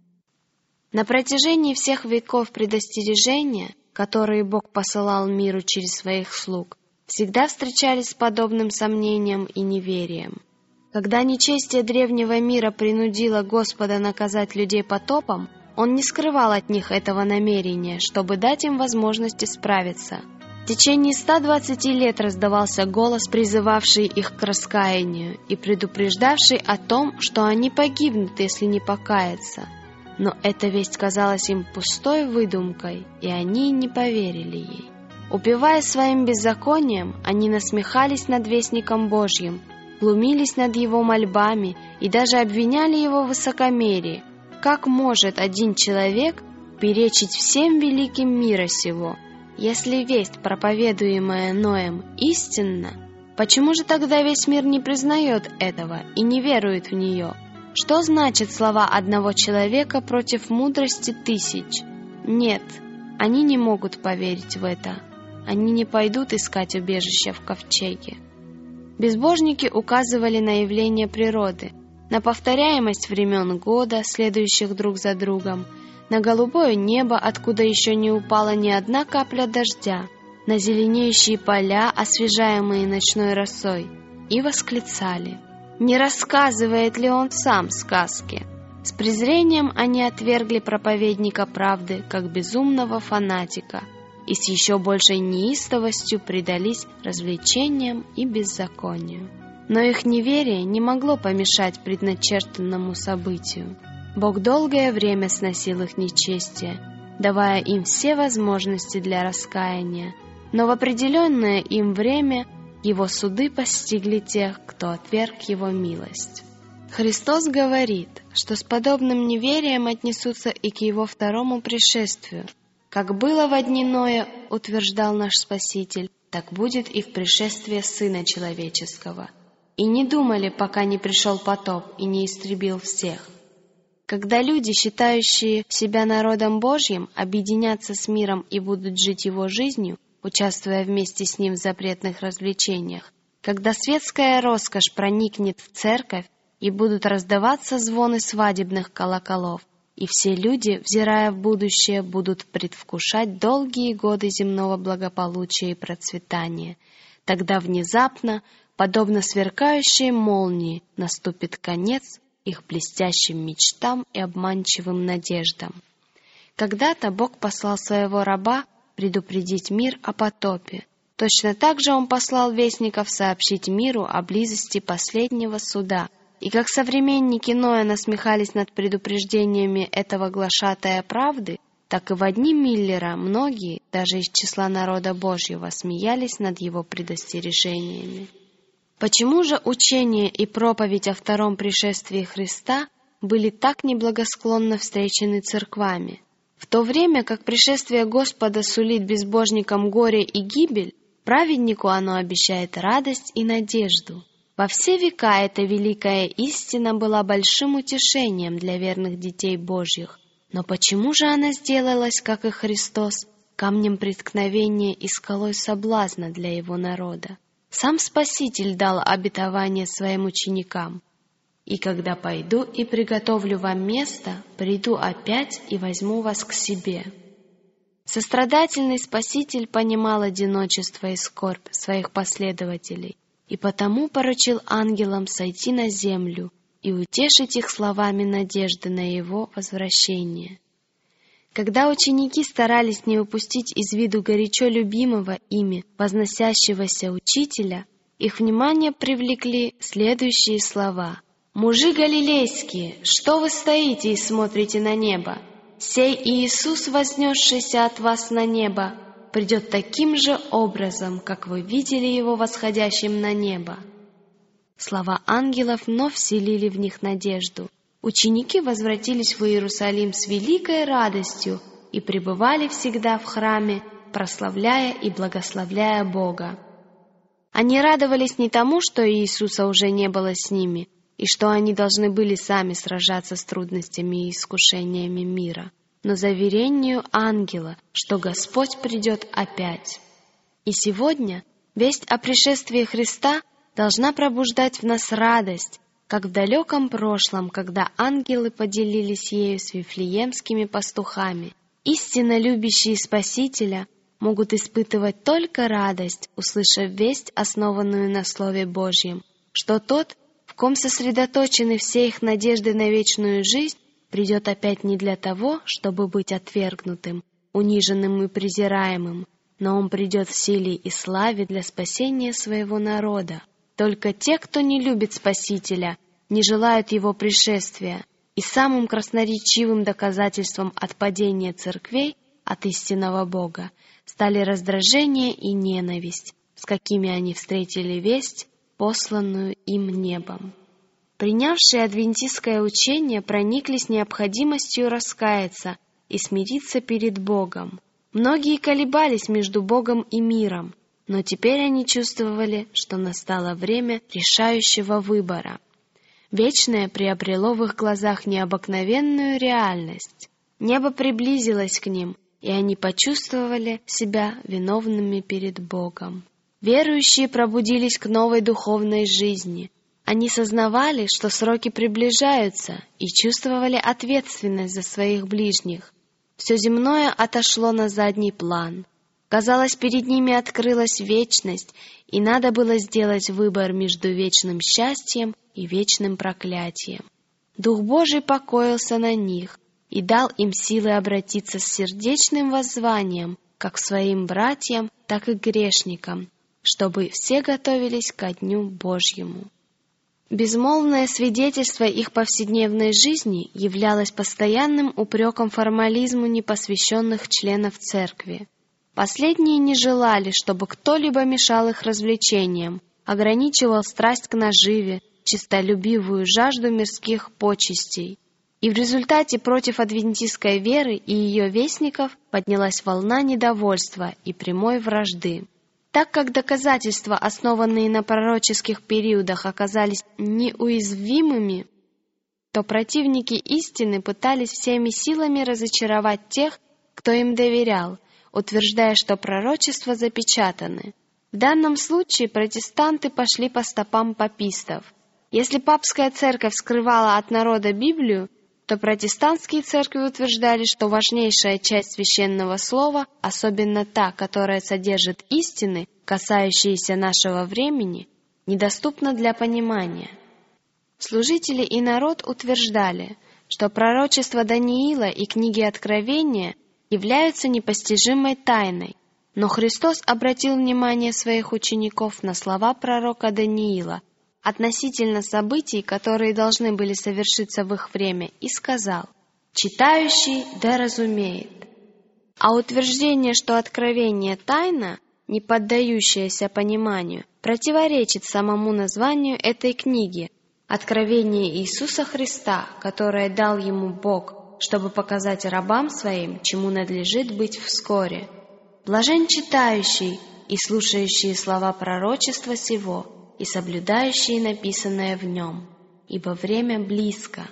На протяжении всех веков предостережения, которые Бог посылал миру через своих слуг, всегда встречались с подобным сомнением и неверием. Когда нечестие древнего мира принудило Господа наказать людей потопом, Он не скрывал от них этого намерения, чтобы дать им возможность исправиться. В течение 120 лет раздавался голос, призывавший их к раскаянию и предупреждавший о том, что они погибнут, если не покаяться. Но эта весть казалась им пустой выдумкой, и они не поверили ей. Упиваясь своим беззаконием, они насмехались над вестником Божьим, глумились над его мольбами и даже обвиняли его в высокомерии. Как может один человек перечить всем великим мира сего? Если весть, проповедуемая Ноем, истинна, почему же тогда весь мир не признает этого и не верует в нее? Что значит слова одного человека против мудрости тысяч? Нет, они не могут поверить в это. Они не пойдут искать убежища в ковчеге. Безбожники указывали на явления природы, на повторяемость времен года, следующих друг за другом, на голубое небо, откуда еще не упала ни одна капля дождя, на зеленеющие поля, освежаемые ночной росой, и восклицали: «Не рассказывает ли он сам сказки?» С презрением они отвергли проповедника правды, как безумного фанатика, и с еще большей неистовостью предались развлечениям и беззаконию. Но их неверие не могло помешать предначертанному событию. Бог долгое время сносил их нечестие, давая им все возможности для раскаяния, но в определенное им время Его суды постигли тех, кто отверг Его милость. Христос говорит, что с подобным неверием отнесутся и к Его второму пришествию. Как было во дни Ноя, утверждал наш Спаситель, так будет и в пришествии Сына Человеческого. И не думали, пока не пришел потоп и не истребил всех. Когда люди, считающие себя народом Божьим, объединятся с миром и будут жить его жизнью, участвуя вместе с ним в запретных развлечениях, когда светская роскошь проникнет в церковь и будут раздаваться звоны свадебных колоколов, и все люди, взирая в будущее, будут предвкушать долгие годы земного благополучия и процветания, тогда внезапно, подобно сверкающей молнии, наступит конец их блестящим мечтам и обманчивым надеждам. Когда-то Бог послал своего раба предупредить мир о потопе. Точно так же Он послал вестников сообщить миру о близости последнего суда. И как современники Ноя насмехались над предупреждениями этого глашатая правды, так и в дни Миллера многие, даже из числа народа Божьего, смеялись над его предостережениями. Почему же учение и проповедь о втором пришествии Христа были так неблагосклонно встречены церквами? В то время как пришествие Господа сулит безбожникам горе и гибель, праведнику оно обещает радость и надежду. Во все века эта великая истина была большим утешением для верных детей Божьих. Но почему же она сделалась, как и Христос, камнем преткновения и скалой соблазна для Его народа? Сам Спаситель дал обетование своим ученикам: «И когда пойду и приготовлю вам место, приду опять и возьму вас к себе». Сострадательный Спаситель понимал одиночество и скорбь своих последователей, и потому поручил ангелам сойти на землю и утешить их словами надежды на Его возвращение. Когда ученики старались не упустить из виду горячо любимого ими, возносящегося учителя, их внимание привлекли следующие слова: «Мужи галилейские, что вы стоите и смотрите на небо? Сей Иисус, вознесшийся от вас на небо, придет таким же образом, как вы видели Его восходящим на небо». Слова ангелов вновь вселили в них надежду. Ученики возвратились в Иерусалим с великой радостью и пребывали всегда в храме, прославляя и благословляя Бога. Они радовались не тому, что Иисуса уже не было с ними, и что они должны были сами сражаться с трудностями и искушениями мира, но заверению ангела, что Господь придет опять. И сегодня весть о пришествии Христа должна пробуждать в нас радость, как в далеком прошлом, когда ангелы поделились ею с вифлеемскими пастухами. Истинно любящие Спасителя могут испытывать только радость, услышав весть, основанную на Слове Божьем, что Тот, в ком сосредоточены все их надежды на вечную жизнь, придет опять не для того, чтобы быть отвергнутым, униженным и презираемым, но Он придет в силе и славе для спасения своего народа. Только те, кто не любит Спасителя, не желают Его пришествия, и самым красноречивым доказательством отпадения церквей от истинного Бога стали раздражение и ненависть, с какими они встретили весть, посланную им небом. Принявшие адвентистское учение прониклись необходимостью раскаяться и смириться перед Богом. Многие колебались между Богом и миром, но теперь они чувствовали, что настало время решающего выбора. Вечное приобрело в их глазах необыкновенную реальность. Небо приблизилось к ним, и они почувствовали себя виновными перед Богом. Верующие пробудились к новой духовной жизни. Они сознавали, что сроки приближаются, и чувствовали ответственность за своих ближних. Все земное отошло на задний план. Казалось, перед ними открылась вечность, и надо было сделать выбор между вечным счастьем и вечным проклятием. Дух Божий покоился на них и дал им силы обратиться с сердечным воззванием как к своим братьям, так и к грешникам, чтобы все готовились ко дню Божьему. Безмолвное свидетельство их повседневной жизни являлось постоянным упреком формализму непосвященных членов церкви. Последние не желали, чтобы кто-либо мешал их развлечениям, ограничивал страсть к наживе, честолюбивую жажду мирских почестей. И в результате против адвентистской веры и ее вестников поднялась волна недовольства и прямой вражды. Так как доказательства, основанные на пророческих периодах, оказались неуязвимыми, то противники истины пытались всеми силами разочаровать тех, кто им доверял, утверждая, что пророчества запечатаны. В данном случае протестанты пошли по стопам папистов. Если папская церковь скрывала от народа Библию, то протестантские церкви утверждали, что важнейшая часть священного слова, особенно та, которая содержит истины, касающиеся нашего времени, недоступна для понимания. Служители и народ утверждали, что пророчества Даниила и книги Откровения являются непостижимой тайной, но Христос обратил внимание своих учеников на слова пророка Даниила относительно событий, которые должны были совершиться в их время, и сказал: «Читающий да разумеет». А утверждение, что Откровение тайна, не поддающаяся пониманию, противоречит самому названию этой книги «Откровение Иисуса Христа, которое дал ему Бог, чтобы показать рабам своим, чему надлежит быть вскоре. Блажен читающий и слушающие слова пророчества сего, и соблюдающие написанное в нем, ибо время близко».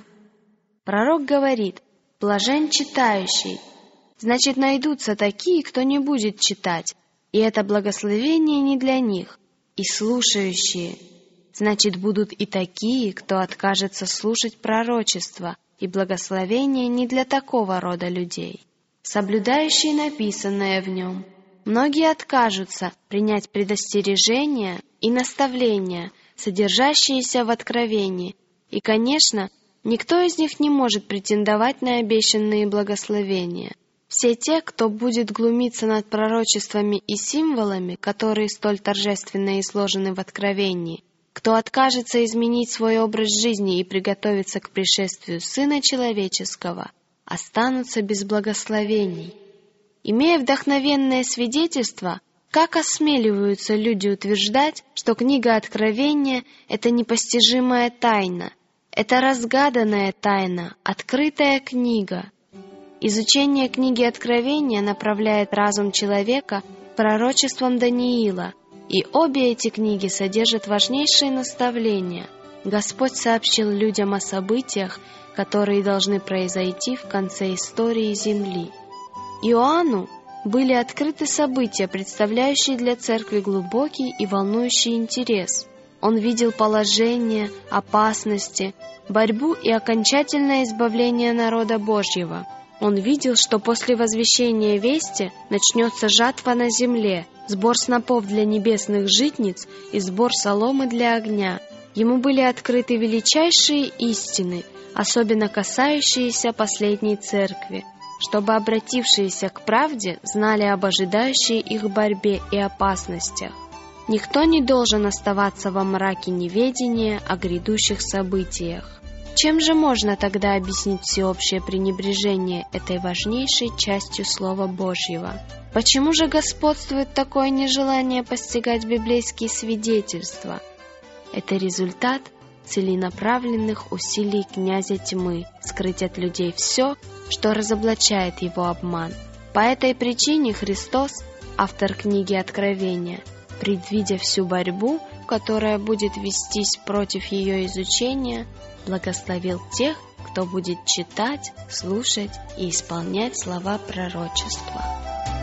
Пророк говорит: «Блажен читающий». Значит, найдутся такие, кто не будет читать, и это благословение не для них. и слушающие. Значит, будут и такие, кто откажется слушать пророчество, и благословение не для такого рода людей. Соблюдающие написанное в нем. Многие откажутся принять предостережения и наставления, содержащиеся в откровении, и, конечно, никто из них не может претендовать на обещанные благословения. Все те, кто будет глумиться над пророчествами и символами, которые столь торжественно изложены в Откровении, кто откажется изменить свой образ жизни и приготовиться к пришествию Сына Человеческого, останутся без благословений. Имея вдохновенное свидетельство, как осмеливаются люди утверждать, что книга Откровения — это непостижимая тайна, это разгаданная тайна, открытая книга. Изучение книги Откровения направляет разум человека к пророчествам Даниила, и обе эти книги содержат важнейшие наставления. Господь сообщил людям о событиях, которые должны произойти в конце истории Земли. Иоанну были открыты события, представляющие для церкви глубокий и волнующий интерес. Он видел положение, опасности, борьбу и окончательное избавление народа Божьего. Он видел, что после возвещения вести начнется жатва на земле, сбор снопов для небесных житниц и сбор соломы для огня. Ему были открыты величайшие истины, особенно касающиеся последней церкви, чтобы обратившиеся к правде знали об ожидающей их борьбе и опасностях. Никто не должен оставаться во мраке неведения о грядущих событиях. Чем же можно тогда объяснить всеобщее пренебрежение этой важнейшей частью Слова Божьего? Почему же господствует такое нежелание постигать библейские свидетельства? Это результат целенаправленных усилий князя тьмы скрыть от людей все, что разоблачает его обман. По этой причине Христос, автор книги Откровения, предвидя всю борьбу, которая будет вестись против ее изучения, благословил тех, кто будет читать, слушать и исполнять слова пророчества.